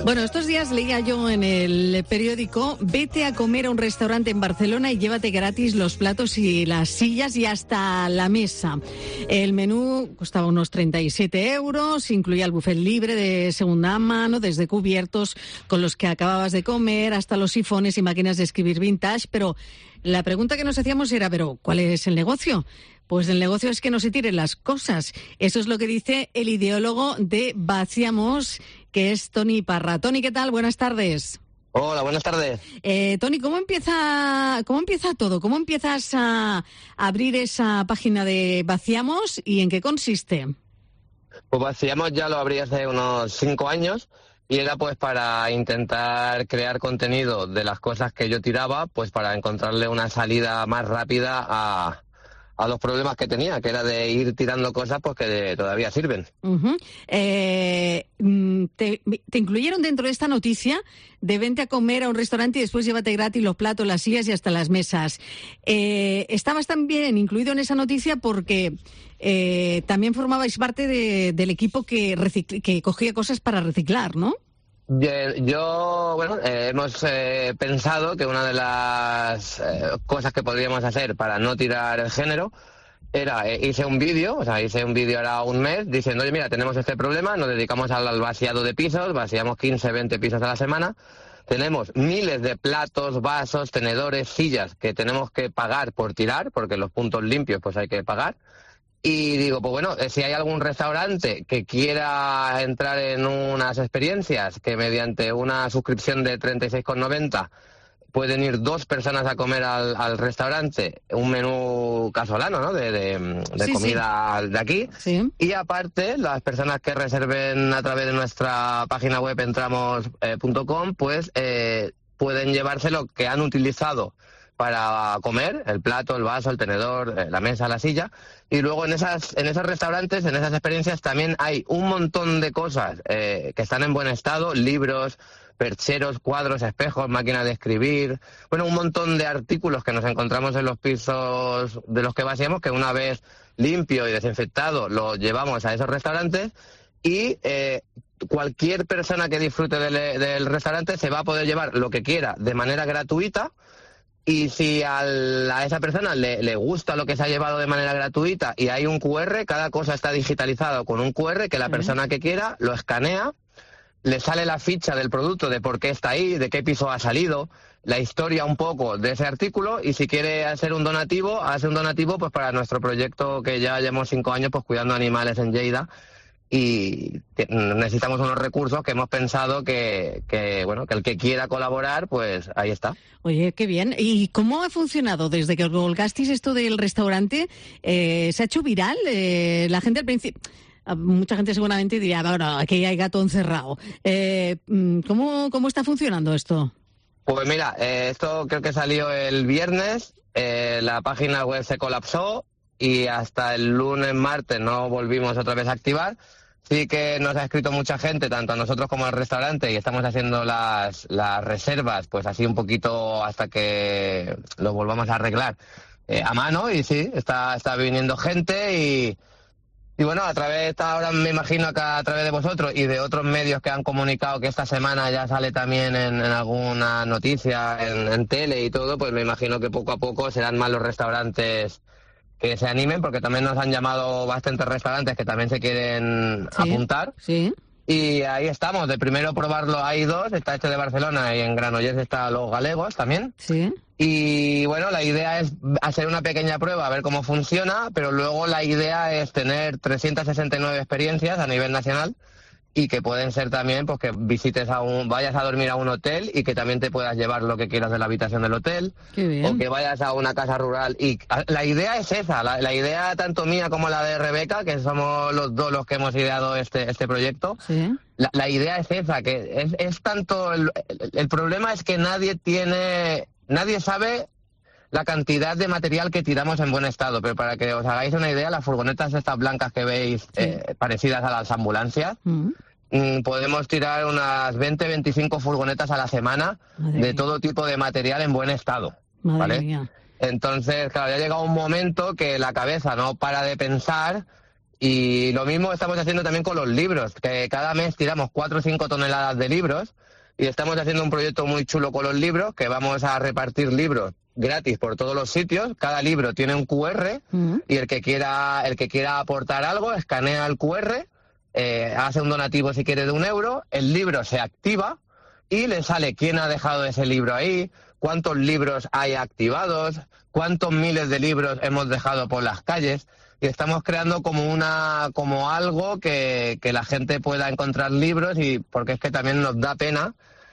Bueno, estos días leía yo en el periódico: vete a comer a un restaurante en Barcelona y llévate gratis los platos y las sillas y hasta la mesa. El menú costaba unos 37 euros, incluía el buffet libre de segunda mano, desde cubiertos con los que acababas de comer hasta los sifones y máquinas de escribir vintage, pero la pregunta que nos hacíamos era, ¿pero cuál es el negocio? Pues el negocio es que no se tiren las cosas. Eso es lo que dice el ideólogo de Vaciamos, que es Toni Parra. Toni, ¿qué tal? Buenas tardes.
Hola, buenas tardes.
Toni, ¿cómo empieza todo? ¿Cómo empiezas a abrir esa página de Vaciamos y en qué consiste?
Pues Vaciamos ya lo abrí hace unos 5 años y era pues para intentar crear contenido de las cosas que yo tiraba, pues para encontrarle una salida más rápida a los problemas que tenía, que era de ir tirando cosas pues que todavía sirven.
Uh-huh. Te incluyeron dentro de esta noticia de vente a comer a un restaurante y después llévate gratis los platos, las sillas y hasta las mesas. Estabas también incluido en esa noticia porque también formabais parte del equipo que cogía cosas para reciclar, ¿no?
Hemos pensado que una de las cosas que podríamos hacer para no tirar el género era, hice un vídeo ahora un mes diciendo, oye, mira, tenemos este problema, nos dedicamos al vaciado de pisos, vaciamos 15, 20 pisos a la semana, tenemos miles de platos, vasos, tenedores, sillas que tenemos que pagar por tirar, porque los puntos limpios pues hay que pagar. Y digo, pues bueno, si hay algún restaurante que quiera entrar en unas experiencias que mediante una suscripción de 36,90 pueden ir 2 personas a comer al restaurante, un menú casolano, ¿no? De comida de aquí.
Sí.
Y aparte, las personas que reserven a través de nuestra página web entramos.com, pues pueden llevarse lo que han utilizado para comer, el plato, el vaso, el tenedor, la mesa, la silla. Y luego en esos restaurantes, en esas experiencias, también hay un montón de cosas que están en buen estado, libros, percheros, cuadros, espejos, máquinas de escribir, bueno, un montón de artículos que nos encontramos en los pisos de los que vaciamos, que una vez limpio y desinfectado lo llevamos a esos restaurantes y cualquier persona que disfrute del restaurante se va a poder llevar lo que quiera de manera gratuita. Y si a esa persona le gusta lo que se ha llevado de manera gratuita y hay un QR, cada cosa está digitalizado con un QR que la persona que quiera lo escanea, le sale la ficha del producto, de por qué está ahí, de qué piso ha salido, la historia un poco de ese artículo, y si quiere hacer un donativo, hace un donativo pues para nuestro proyecto que ya llevamos 5 años pues cuidando animales en Lleida. Y necesitamos unos recursos que hemos pensado que el que quiera colaborar, pues ahí está.
Oye, qué bien. ¿Y cómo ha funcionado desde que colgasteis esto del restaurante? ¿Se ha hecho viral? La gente al principio... Mucha gente seguramente diría, bueno, aquí hay gato encerrado. ¿Cómo está funcionando esto?
Pues mira, esto creo que salió el viernes, la página web se colapsó y hasta el lunes, martes no volvimos otra vez a activar. Sí que nos ha escrito mucha gente, tanto a nosotros como al restaurante, y estamos haciendo las reservas, pues así un poquito hasta que lo volvamos a arreglar a mano, y sí, está viniendo gente y bueno, ahora me imagino que a través de vosotros y de otros medios que han comunicado que esta semana ya sale también en alguna noticia, en tele y todo, pues me imagino que poco a poco serán más los restaurantes que se animen, porque también nos han llamado bastantes restaurantes que también se quieren apuntar.
Sí.
Y ahí estamos, de primero probarlo. Hay 2, está este de Barcelona y en Granollers está Los Galegos también.
Sí.
Y bueno, la idea es hacer una pequeña prueba, a ver cómo funciona, pero luego la idea es tener 369 experiencias a nivel nacional, y que pueden ser también pues que visites vayas a dormir a un hotel y que también te puedas llevar lo que quieras de la habitación del hotel.
Qué bien.
O que vayas a una casa rural. Y la idea es esa, la idea tanto mía como la de Rebeca, que somos los dos los que hemos ideado este proyecto.
Sí.
La idea es esa, que es tanto el problema es que nadie sabe la cantidad de material que tiramos en buen estado, pero para que os hagáis una idea, las furgonetas estas blancas que veis, parecidas a las ambulancias, podemos tirar unas 20-25 furgonetas a la semana de todo tipo de material en buen estado.
Madre mía.
Entonces, claro, ya ha llegado un momento que la cabeza no para de pensar Y lo mismo estamos haciendo también con los libros, que cada mes tiramos 4 o 5 toneladas de libros y estamos haciendo un proyecto muy chulo con los libros, que vamos a repartir libros gratis por todos los sitios. Cada libro tiene un QR y el que quiera aportar algo escanea el QR, hace un donativo si quiere de €1, el libro se activa y le sale quién ha dejado ese libro ahí, cuántos libros hay activados, cuántos miles de libros hemos dejado por las calles. Y estamos creando como algo que la gente pueda encontrar libros, y porque es que también nos da pena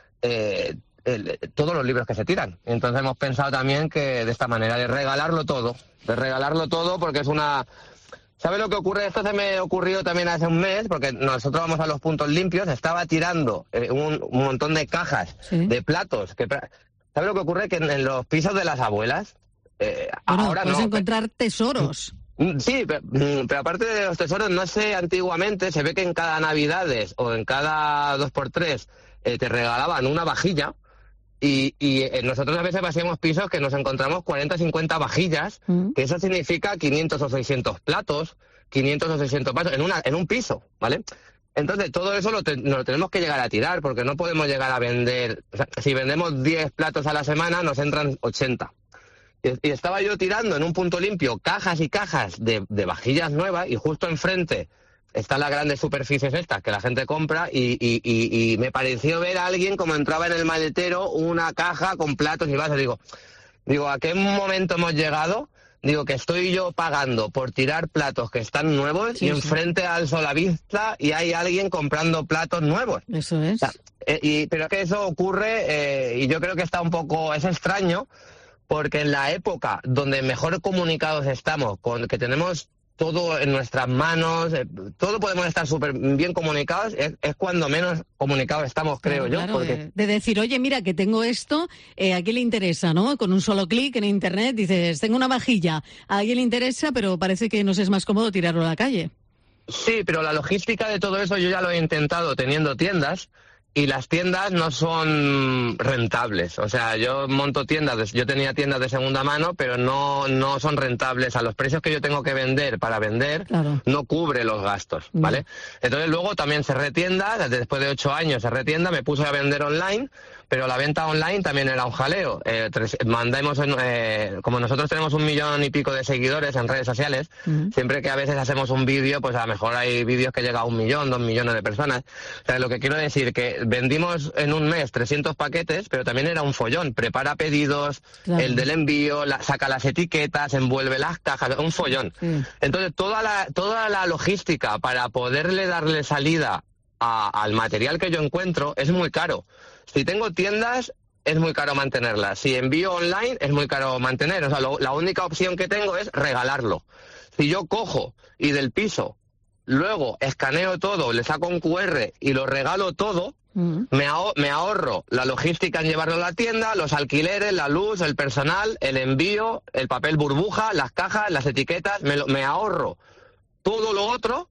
todos los libros que se tiran. Entonces hemos pensado también que de esta manera, de regalarlo todo, porque es una... ¿Sabes lo que ocurre? Esto se me ocurrió también hace un mes, porque nosotros vamos a los puntos limpios, estaba tirando un montón de cajas de platos. ¿Sabes lo que ocurre? Que en los pisos de las abuelas, ahora
puedes
no...
encontrar tesoros.
Sí, pero aparte de los tesoros, no sé, antiguamente se ve que en cada Navidades o en cada 2x3 te regalaban una vajilla, y nosotros a veces hacíamos pisos que nos encontramos 40 o 50 vajillas, que eso significa 500 o 600 platos, 500 o 600 platos en un piso, ¿vale? Entonces todo eso nos lo tenemos que llegar a tirar, porque no podemos llegar a vender... O sea, si vendemos 10 platos a la semana, nos entran 80. Y estaba yo tirando en un punto limpio cajas y cajas de vajillas nuevas, y justo enfrente están las grandes superficies estas que la gente compra, y me pareció ver a alguien como entraba en el maletero una caja con platos y vasos. Digo, ¿a qué momento hemos llegado? Digo, que estoy yo pagando por tirar platos que están nuevos, y enfrente alzo la vista y hay alguien comprando platos nuevos.
Eso es.
O sea, pero es que eso ocurre, y yo creo que está un poco... Es extraño, porque en la época donde mejor comunicados estamos, que tenemos todo en nuestras manos, todo podemos estar súper bien comunicados, es cuando menos comunicados estamos, creo yo. Porque...
de decir, oye, mira, que tengo esto, ¿a quién le interesa, no? Con un solo clic en internet dices, tengo una vajilla, a alguien le interesa, pero parece que nos es más cómodo tirarlo a la calle.
Sí, pero la logística de todo eso yo ya lo he intentado teniendo tiendas, y las tiendas no son rentables. O sea, yo monto tiendas, yo tenía tiendas de segunda mano, pero no son rentables. A los precios que yo tengo que vender para vender, no cubre los gastos, ¿vale? Entonces luego también cerré tiendas, después de 8 años cerré tienda, me puse a vender online, pero la venta online también era un jaleo. Como nosotros tenemos 1 millón y pico de seguidores en redes sociales, siempre que a veces hacemos un vídeo, pues a lo mejor hay vídeos que llega a 1 millón, 2 millones de personas. O sea, lo que quiero decir que vendimos en un mes 300 paquetes, pero también era un follón. Prepara pedidos, el del envío, saca las etiquetas, envuelve las cajas, un follón. Entonces toda la logística para poderle darle salida al material que yo encuentro es muy caro. Si tengo tiendas, es muy caro mantenerlas. Si envío online, es muy caro mantener. O sea, la única opción que tengo es regalarlo. Si yo cojo y del piso luego escaneo todo, le saco un QR y lo regalo todo, me ahorro la logística en llevarlo a la tienda, los alquileres, la luz, el personal, el envío, el papel burbuja, las cajas, las etiquetas, me ahorro todo lo otro,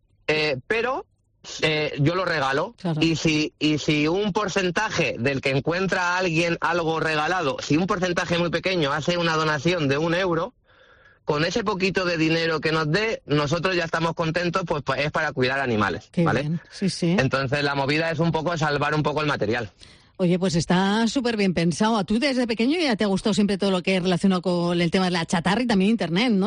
pero yo lo regalo. Y si un porcentaje del que encuentra a alguien algo regalado, si un porcentaje muy pequeño hace una donación de €1, con ese poquito de dinero que nos dé, nosotros ya estamos contentos, pues es para cuidar animales, ¿vale?
Bien. Sí.
Entonces la movida es un poco salvar un poco el material.
Oye, pues está súper bien pensado. A tú desde pequeño ya te ha gustado siempre todo lo que es relacionado con el tema de la chatarra y también internet, ¿no?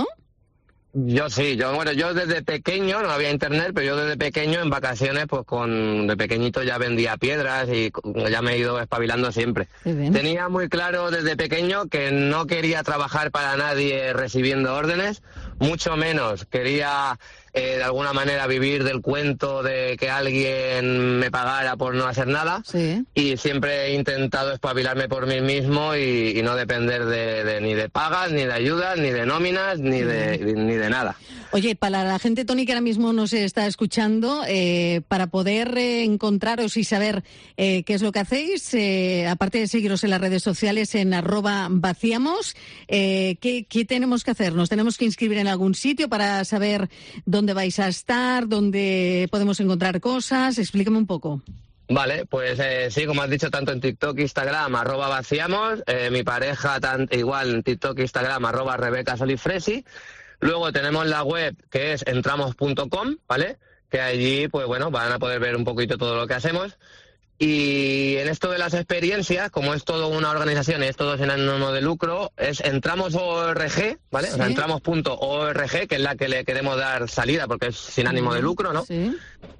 Yo sí, yo desde pequeño, no había internet, pero yo desde pequeño en vacaciones, pues de pequeñito ya vendía piedras y ya me he ido espabilando siempre. Tenía muy claro desde pequeño que no quería trabajar para nadie recibiendo órdenes, mucho menos quería de alguna manera vivir del cuento de que alguien me pagara por no hacer nada. Y siempre he intentado espabilarme por mí mismo y no depender ni de pagas, ni de ayudas, ni de nóminas, ni de nada.
Oye, para la gente, Tony, que ahora mismo nos está escuchando, para poder encontraros y saber qué es lo que hacéis, aparte de seguiros en las redes sociales en @vaciamos, ¿qué tenemos que hacer? ¿Nos tenemos que inscribir en algún sitio para saber dónde vais a estar, dónde podemos encontrar cosas? Explícame un poco.
Vale, pues sí, como has dicho, tanto en TikTok, Instagram, @vaciamos, mi pareja igual en TikTok, Instagram, @RebecaSolifresi. Luego tenemos la web que es entramos.com, ¿vale? Que allí, pues bueno, van a poder ver un poquito todo lo que hacemos. Y en esto de las experiencias, como es todo una organización y es todo sin ánimo de lucro, es entramos.org, ¿vale? ¿Sí? O sea, entramos.org, que es la que le queremos dar salida porque es sin ánimo de lucro, ¿no? Sí.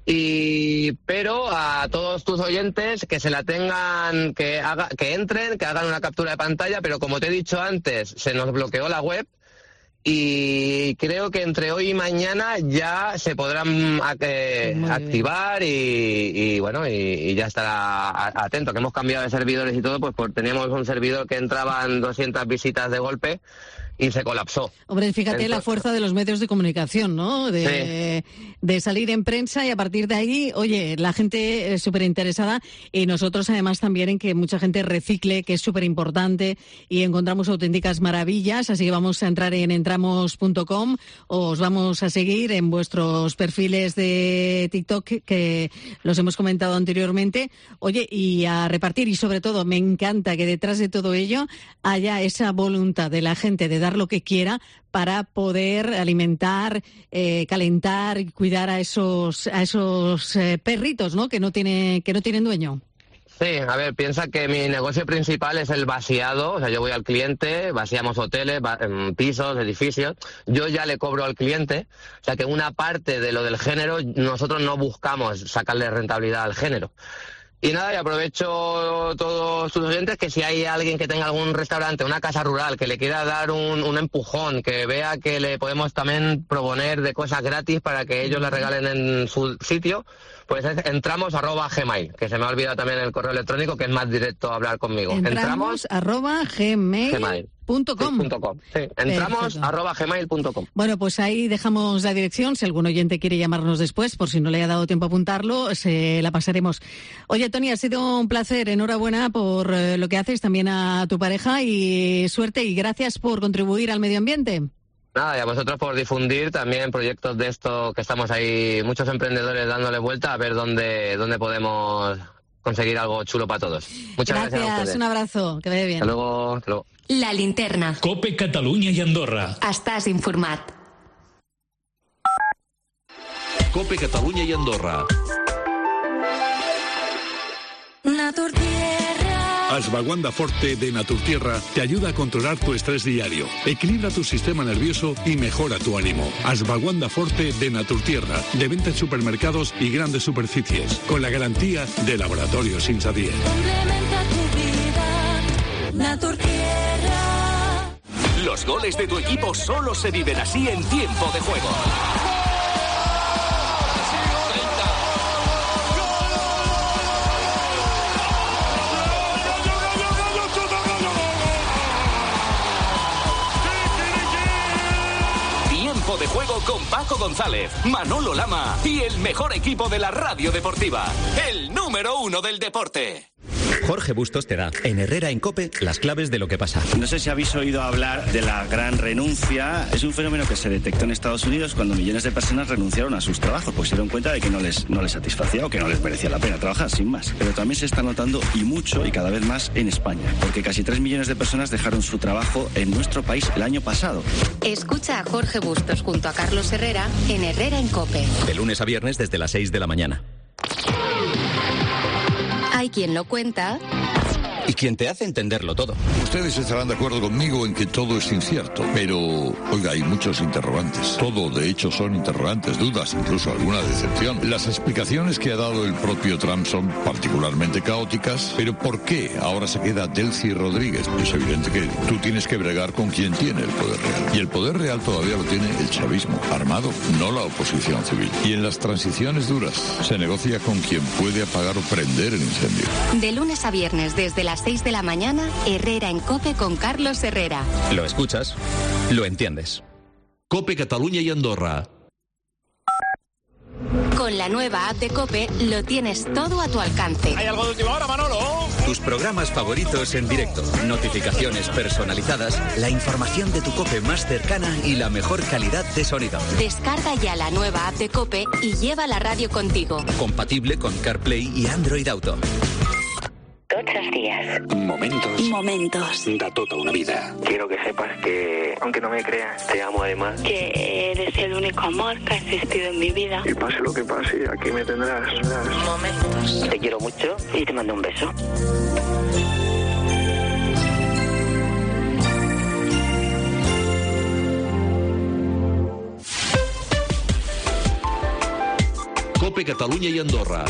Pero a todos tus oyentes que se la tengan, que entren, que hagan una captura de pantalla, pero como te he dicho antes, se nos bloqueó la web. Y creo que entre hoy y mañana ya se podrán activar y ya estará atento, que hemos cambiado de servidores y todo, pues teníamos un servidor que entraban 200 visitas de golpe y se colapsó.
Hombre, fíjate la fuerza de los medios de comunicación, ¿no? De salir en prensa y a partir de ahí, oye, la gente es súper interesada y nosotros además también en que mucha gente recicle, que es súper importante y encontramos auténticas maravillas, así que vamos a entrar en entramos.com, os vamos a seguir en vuestros perfiles de TikTok que los hemos comentado anteriormente. Oye, y a repartir y sobre todo me encanta que detrás de todo ello haya esa voluntad de la gente de dar lo que quiera para poder alimentar, calentar y cuidar a esos perritos, ¿no? Que no tienen dueño.
Sí, a ver, piensa que mi negocio principal es el vaciado, o sea, yo voy al cliente, vaciamos hoteles, pisos, edificios, yo ya le cobro al cliente, o sea que una parte de lo del género nosotros no buscamos sacarle rentabilidad al género. Y nada, y aprovecho todos tus oyentes que si hay alguien que tenga algún restaurante, una casa rural, que le quiera dar un empujón, que vea que le podemos también proponer de cosas gratis para que ellos le regalen en su sitio, pues entramos@gmail, que se me ha olvidado también el correo electrónico, que es más directo hablar conmigo.
Entramos@gmail.com.
Sí, entramos@gmail.com.
Bueno, pues ahí dejamos la dirección. Si algún oyente quiere llamarnos después, por si no le ha dado tiempo a apuntarlo, se la pasaremos. Oye, Tony, ha sido un placer. Enhorabuena por lo que haces, también a tu pareja, y suerte y gracias por contribuir al medio ambiente.
Nada, y a vosotros por difundir también proyectos de esto, que estamos ahí, muchos emprendedores dándole vuelta a ver dónde podemos conseguir algo chulo para todos. Muchas gracias a ustedes.
Un abrazo, que vaya bien.
Hasta luego.
La linterna.
Cope Catalunya i Andorra.
Estàs informat.
Cope Catalunya i Andorra.
Naturtierra. Ashwagandha Forte de Naturtierra te ayuda a controlar tu estrés diario, equilibra tu sistema nervioso y mejora tu ánimo. Ashwagandha Forte de Naturtierra, de venta en supermercados y grandes superficies, con la garantía de Laboratorios Insadier.
Complementa tu vida. Naturtierra.
Los goles de tu equipo solo se viven así en tiempo de juego. Tiempo de juego con Paco González, Manolo Lama y el mejor equipo de la radio deportiva, el número 1 del deporte.
Jorge Bustos te da, en Herrera en COPE, las claves de lo que pasa.
No sé si habéis oído hablar de la gran renuncia. Es un fenómeno que se detectó en Estados Unidos cuando millones de personas renunciaron a sus trabajos, pues se dieron cuenta de que no les satisfacía o que no les merecía la pena trabajar, sin más. Pero también se está notando, y mucho, y cada vez más, en España, porque casi 3 millones de personas dejaron su trabajo en nuestro país el año pasado.
Escucha a Jorge Bustos junto a Carlos Herrera en Herrera en COPE.
De lunes a viernes desde las 6 de la mañana.
Hay quien lo cuenta
y quien te hace entenderlo todo.
Ustedes estarán de acuerdo conmigo en que todo es incierto, pero, oiga, hay muchos interrogantes. Todo, de hecho, son interrogantes, dudas, incluso alguna decepción. Las explicaciones que ha dado el propio Trump son particularmente caóticas, pero ¿por qué ahora se queda Delcy Rodríguez? Es evidente que tú tienes que bregar con quien tiene el poder real. Y el poder real todavía lo tiene el chavismo, armado, no la oposición civil. Y en las transiciones duras se negocia con quien puede apagar o prender el incendio.
De lunes a viernes desde las 6 de la mañana, Herrera en COPE con Carlos Herrera.
Lo escuchas, lo entiendes.
Cope Catalunya i Andorra.
Con la nueva app de COPE lo tienes todo a tu alcance.
¿Hay algo de última hora, Manolo?
Tus programas favoritos en directo, notificaciones personalizadas, la información de tu COPE más cercana y la mejor calidad de sonido.
Descarga ya la nueva app de COPE y lleva la radio contigo.
Compatible con CarPlay y Android Auto.
tots els días.
Momentos
de tota una vida.
Quiero que sepas que, aunque no me creas, te amo además.
Que eres el único amor que ha existido en mi vida.
Y pase lo que pase, aquí me tendrás.
Momentos. Te quiero mucho y te mando un beso.
COPE Catalunya i Andorra.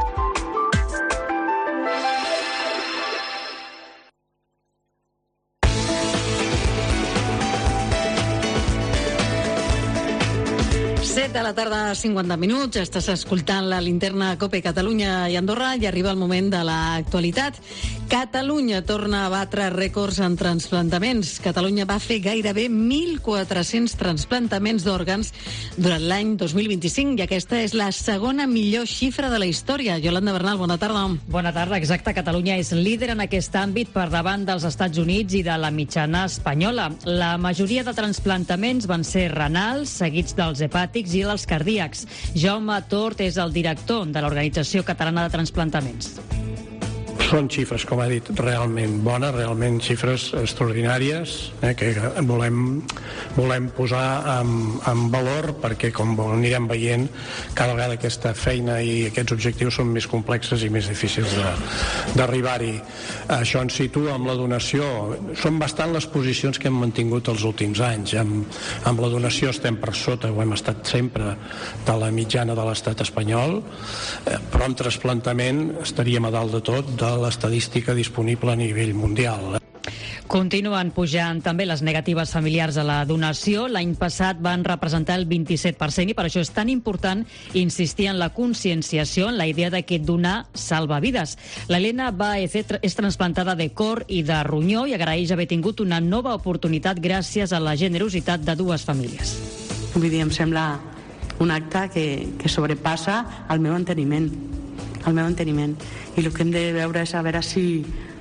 De la tarda, 50 minuts, estàs escoltant la linterna COPE Catalunya i Andorra i arriba el moment de l'actualitat. Catalunya torna a batre rècords en transplantaments. Catalunya va fer gairebé 1.400 transplantaments d'òrgans durant l'any 2025 i aquesta és la segona millor xifra de la història. Yolanda Bernal, bona tarda.
Bona tarda, exacte. Catalunya és líder en aquest àmbit per davant dels Estats Units i de la mitjana espanyola. La majoria de transplantaments van ser renals, seguits dels hepàtics i els cardíacs. Jaume Tort és el director de l'Organització Catalana de Transplantaments.
Són xifres, com ha dit, realment bones, realment xifres extraordinàries, que volem posar en valor perquè, com anirem veient, cada vegada aquesta feina i aquests objectius són més complexes i més difícils d'arribar-hi. Això ens situa amb la donació. Són bastant les posicions que hem mantingut els últims anys. Amb la donació estem per sota, ho hem estat sempre, de la mitjana de l'estat espanyol, però amb trasplantament estaríem a dalt de tot de l'estadística disponible a nivell mundial.
Continuen pujant també les negatives familiars a la donació. L'any passat van representar el 27% i per això és tan important insistir en la conscienciació, en la idea de que donar salva vides. L'Helena Baez és trasplantada de cor i de ronyó i agraeix haver tingut una nova oportunitat gràcies a la generositat de dues famílies.
Vull dir, em sembla un acte que sobrepassa el meu enteniment. I el que hem de veure és a veure si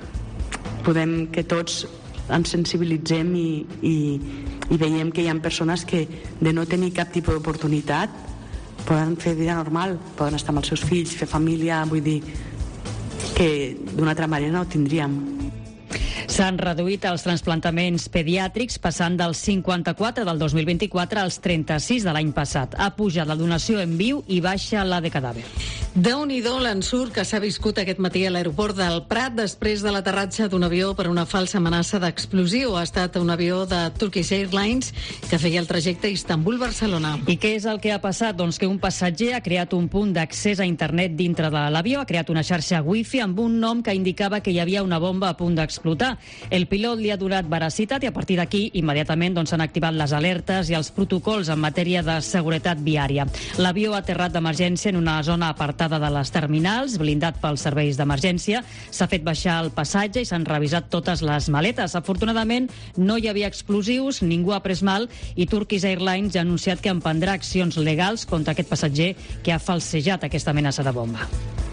podem que tots ens sensibilitzem i veiem que hi ha persones que de no tenir cap tipus d'oportunitat poden fer vida normal, poden estar amb els seus fills, fer família, vull dir que d'una altra manera no ho tindríem.
S'han reduït els transplantaments pediàtrics passant dels 54 del 2024 als 36 de l'any passat. Ha pujat la donació en viu i baixa la de cadàver.
Déu-n'hi-do l'ensurt que s'ha viscut aquest matí a l'aeroport del Prat després de l'aterratge d'un avió per una falsa amenaça d'explosió. Ha estat un avió de Turkish Airlines que feia el trajecte Istanbul-Barcelona.
I què és el que ha passat? Doncs que un passatger ha creat un punt d'accés a internet dintre de l'avió, ha creat una xarxa wifi amb un nom que indicava que hi havia una bomba a punt d'explotar. El pilot li ha donat veracitat i a partir d'aquí immediatament s'han activat les alertes i els protocols en matèria de seguretat viària. L'avió ha aterrat d'emergència en una zona apartada de les terminals, blindat pels serveis d'emergència. S'ha fet baixar el passatge i s'han revisat totes les maletes. Afortunadament no hi havia explosius, ningú ha pres mal i Turkish Airlines ha anunciat que emprendrà accions legals contra aquest passatger que ha falsejat aquesta amenaça de bomba.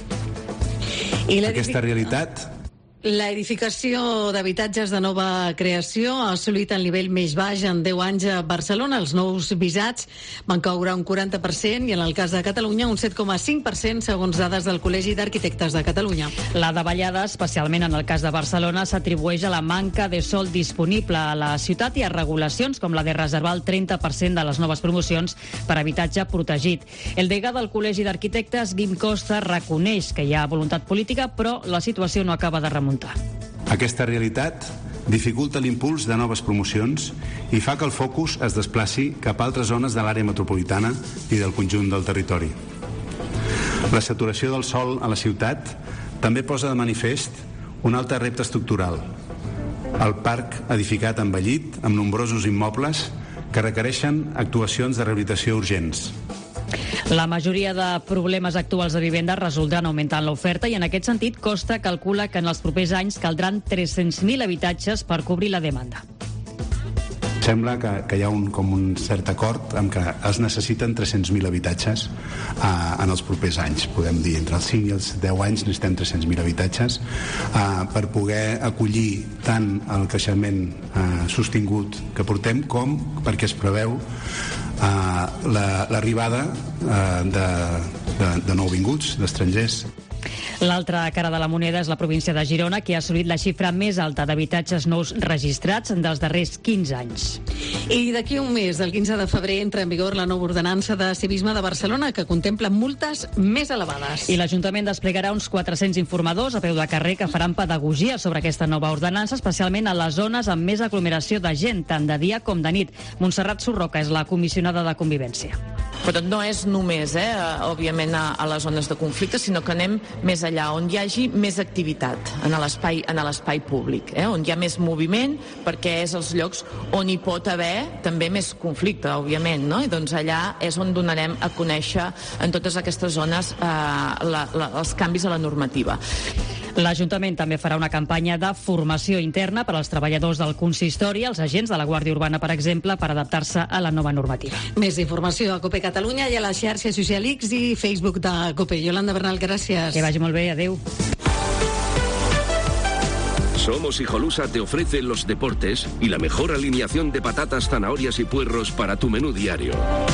Aquesta realitat...
La edificació d'habitatges de nova creació ha assolit el nivell més baix en 10 anys a Barcelona. Els nous visats van caure un 40% i en el cas de Catalunya un 7,5% segons dades del Col·legi d'Arquitectes de Catalunya.
La davallada, especialment en el cas de Barcelona, s'atribueix a la manca de sòl disponible a la ciutat i a regulacions com la de reservar el 30% de les noves promocions per habitatge protegit. El degà del Col·legi d'Arquitectes, Guim Costa, reconeix que hi ha voluntat política, però la situació no acaba de remuntar.
Aquesta realitat dificulta l'impuls de noves promocions i fa que el focus es desplaci cap a altres zones de l'àrea metropolitana i del conjunt del territori. La saturació del sòl a la ciutat també posa de manifest un altre repte estructural: el parc edificat envellit amb nombrosos immobles que requereixen actuacions de rehabilitació urgents.
La majoria de problemes actuals de vivenda es resoldran augmentant l'oferta i en aquest sentit Costa calcula que en els propers anys caldran 300.000 habitatges per cobrir la demanda.
Sembla que hi ha un cert acord en que es necessiten 300.000 habitatges en els propers anys. Podem dir, entre els 5 i els 10 anys necessitem 300.000 habitatges per poder acollir tant el creixement sostingut que portem com perquè es preveu l'arribada de nouvinguts, d'estrangers.
L'altra cara de la moneda és la província de Girona, que ha assolit la xifra més alta d'habitatges nous registrats dels darrers 15 anys.
I d'aquí un mes, del 15 de febrer, entra en vigor la nova ordenança de civisme de Barcelona, que contempla multes més elevades.
I l'Ajuntament desplegarà uns 400 informadors a peu de carrer que faran pedagogia sobre aquesta nova ordenança, especialment a les zones amb més aglomeració de gent, tant de dia com de nit. Montserrat Surroca és la comissionada de Convivència.
Però no és només, òbviament, a les zones de conflicte, sinó que anem més allà, on hi hagi més activitat en l'espai públic, on hi ha més moviment, perquè és els llocs on hi pot haver també més conflicte, òbviament, no? I doncs allà és on donarem a conèixer en totes aquestes zones els canvis a la normativa.
L'Ajuntament també farà una campanya de formació interna per als treballadors del consistori, els agents de la Guàrdia Urbana, per exemple, per adaptar-se a la nova normativa.
Més informació a COPE Catalunya i a la xarxa social X i Facebook de COPE. Yolanda Bernal, gràcies.
Que vagi molt bé, adeu.
Somos Hijolusa te ofrece los deportes y la mejor alineación de patatas, zanahorias y puerros para tu menú diario.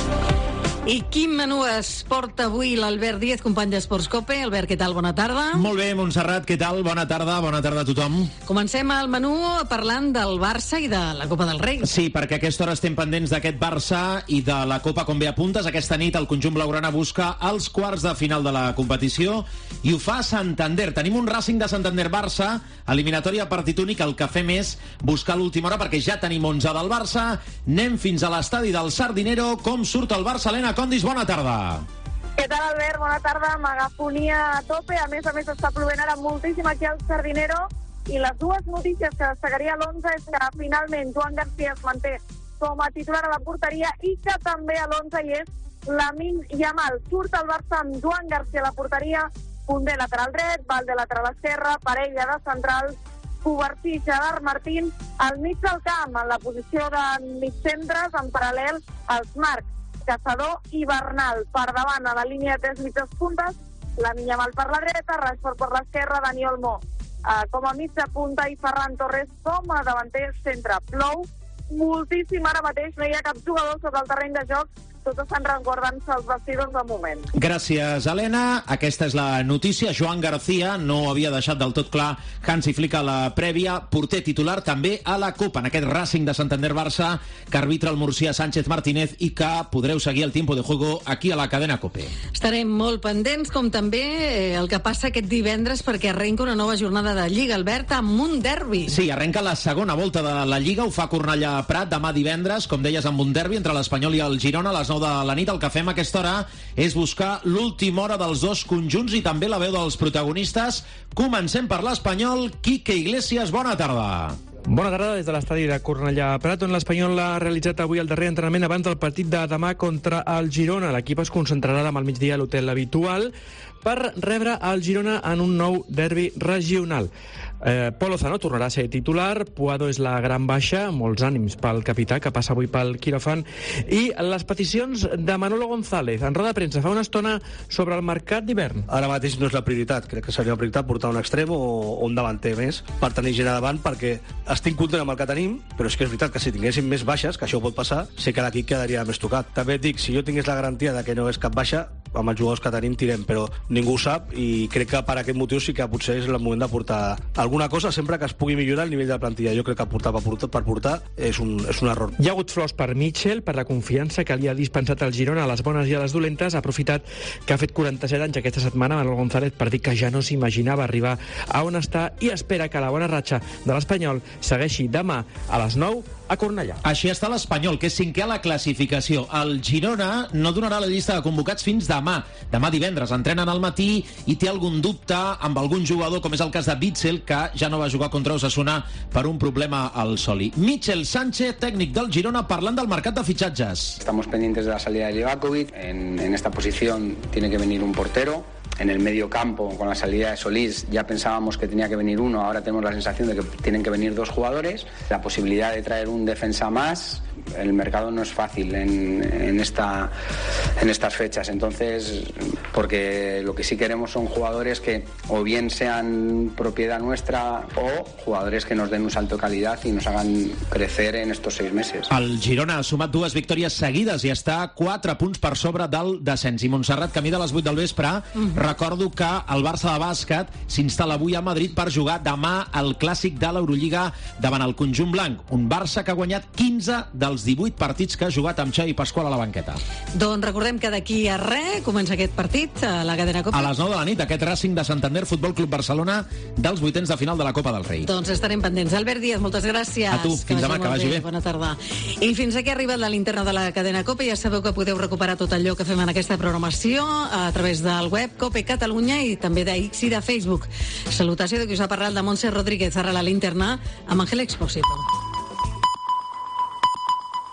I quin menú es porta avui l'Albert Díez, company d'Esports COPE. Albert, què tal? Bona tarda.
Molt bé, Montserrat, què tal? Bona tarda a tothom.
Comencem el menú parlant del Barça i de la Copa del Rei.
Sí, perquè a aquesta hora estem pendents d'aquest Barça i de la Copa, com bé apuntes. Aquesta nit el conjunt blaugrana busca els quarts de final de la competició i ho fa a Santander. Tenim un Racing de Santander-Barça, eliminatòria partit únic. El que fem és buscar l'última hora perquè ja tenim 11 del Barça. Anem fins a l'estadi del Sardinero. Com surt el Barça, Helena Condis, bona tarda.
Què tal, Albert? Bona tarda. Megafonia a tope. A més, està plovent ara moltíssim aquí al Sardinero. I les dues notícies que destacaria l'11 és que finalment Joan García es manté com a titular a la porteria i que també a l'11 hi és Lamine Yamal. Surt el Barça amb Joan García a la porteria, Koundé lateral dret, Valde lateral esquerra, parella de centrals, Covarsí, Gerard Martín al mig del camp, en la posició de migcentres, en paral·lel als marcs Caçador i Bernal. Per davant, a la línia de 3 mitges puntes, Lamine Yamal per la dreta, Rashford per l'esquerra, Dani Olmo com a mitja punta i Ferran Torres com a davanter centre. Plou moltíssim ara mateix, no hi ha cap jugador sobre el terreny de joc, tots estan resguardant-se els vestidors de moment.
Gràcies, Helena. Aquesta és la notícia. Joan García no havia deixat del tot clar Hansi Flick a la prèvia, porter titular també a la Copa, en aquest Racing de Santander-Barça que arbitra el murcià Sánchez Martínez i que podreu seguir el tiempo de juego aquí a la cadena COPE.
Estarem molt pendents, com també el que passa aquest divendres, perquè arrenca una nova jornada de Lliga, Albert, amb un derbi.
Sí, arrenca la segona volta de la Lliga, ho fa Cornellà Prat demà divendres, com deies, amb un derbi entre l'Espanyol i el Girona a les 9 de la nit. El que fem a aquesta hora és buscar l'última hora dels dos conjunts i també la veu dels protagonistes. Comencem per l'Espanyol. Quique Iglesias, bona tarda.
Bona tarda des de l'estadi de Cornellà Prat, on l'Espanyol ha realitzat avui el darrer entrenament abans del partit de demà contra el Girona. L'equip es concentrarà demà al migdia a l'hotel habitual per rebre el Girona en un nou derbi regional. Pol Lozano tornarà a ser titular, Puado és la gran baixa, molts ànims pel capità que passa avui pel quiròfan, i les peticions de Manolo González en roda de premsa fa una estona sobre el mercat d'hivern.
Ara mateix no és la prioritat, crec que seria una prioritat portar un extrem o un davanter més per tenir gent davant, perquè estic content amb el que tenim, però és que és veritat que si tinguéssim més baixes, que això pot passar, sé que l'equip quedaria més tocat. També et dic, si jo tingués la garantia de que no és cap baixa, amb els jugadors que tenim tirem, però ningú ho sap i crec que per aquest motiu sí que potser és el moment de portar alguna cosa sempre que es pugui millorar el nivell de plantilla. Jo crec que portar per portar és un error.
Hi ha hagut flors per Mitchell, per la confiança que li ha dispensat el Girona a les bones i a les dolentes. Ha aprofitat que ha fet 47 anys aquesta setmana Manolo González per dir que ja no s'imaginava arribar a on està i espera que la bona ratxa de l'Espanyol segueixi demà a les 9 a Cornellà.
Així està l'Espanyol, que és cinquè a la classificació. El Girona no donarà la llista de convocats fins demà. Demà divendres entrenen al matí i té algun dubte amb algun jugador, com és el cas de Witsel, que ja no va jugar contra Osasuna per un problema al soli. Michel Sánchez, tècnic del Girona, parlant del mercat de fitxatges.
Estamos pendientes de la salida de Livakovic. En esta posición tiene que venir un portero. En el medio campo, con la salida de Solís, ya pensábamos que tenía que venir uno, ahora tenemos la sensación de que tienen que venir dos jugadores. La posibilidad de traer un defensa más, el mercado no es fácil en estas fechas, entonces, porque lo que sí queremos son jugadores que o bien sean propiedad nuestra o jugadores que nos den un salto de calidad y nos hagan crecer en estos 6 meses.
El Girona ha sumat 2 victòries seguides i està 4 punts per sobre del descens. I Montserrat, camí de les 8 del vespre, recordo que el Barça de bàsquet s'instal·la avui a Madrid per jugar demà el clàssic de l'Eurolliga davant el conjunt blanc. Un Barça que ha guanyat 15 dels 18 partits que ha jugat amb Xavi Pasqual a la banqueta.
Doncs recordem que d'aquí a res comença aquest partit a la cadena Copa.
A les 9 de la nit, aquest Racing de Santander, Futbol Club Barcelona, dels 8ens de final de la Copa del Rei.
Doncs estarem pendents. Albert Díaz, moltes gràcies.
A tu, fins demà, que vagi bé.
Bona tarda. I fins aquí ha arribat la linterna de la cadena Copa. Ja sabeu que podeu recuperar tot allò que fem en aquesta programació a través del web Cope Catalunya i també de X i de Facebook. Salutació de qui us ha parlat, de Montse Rodríguez, ara la linterna amb Ángel Expósito.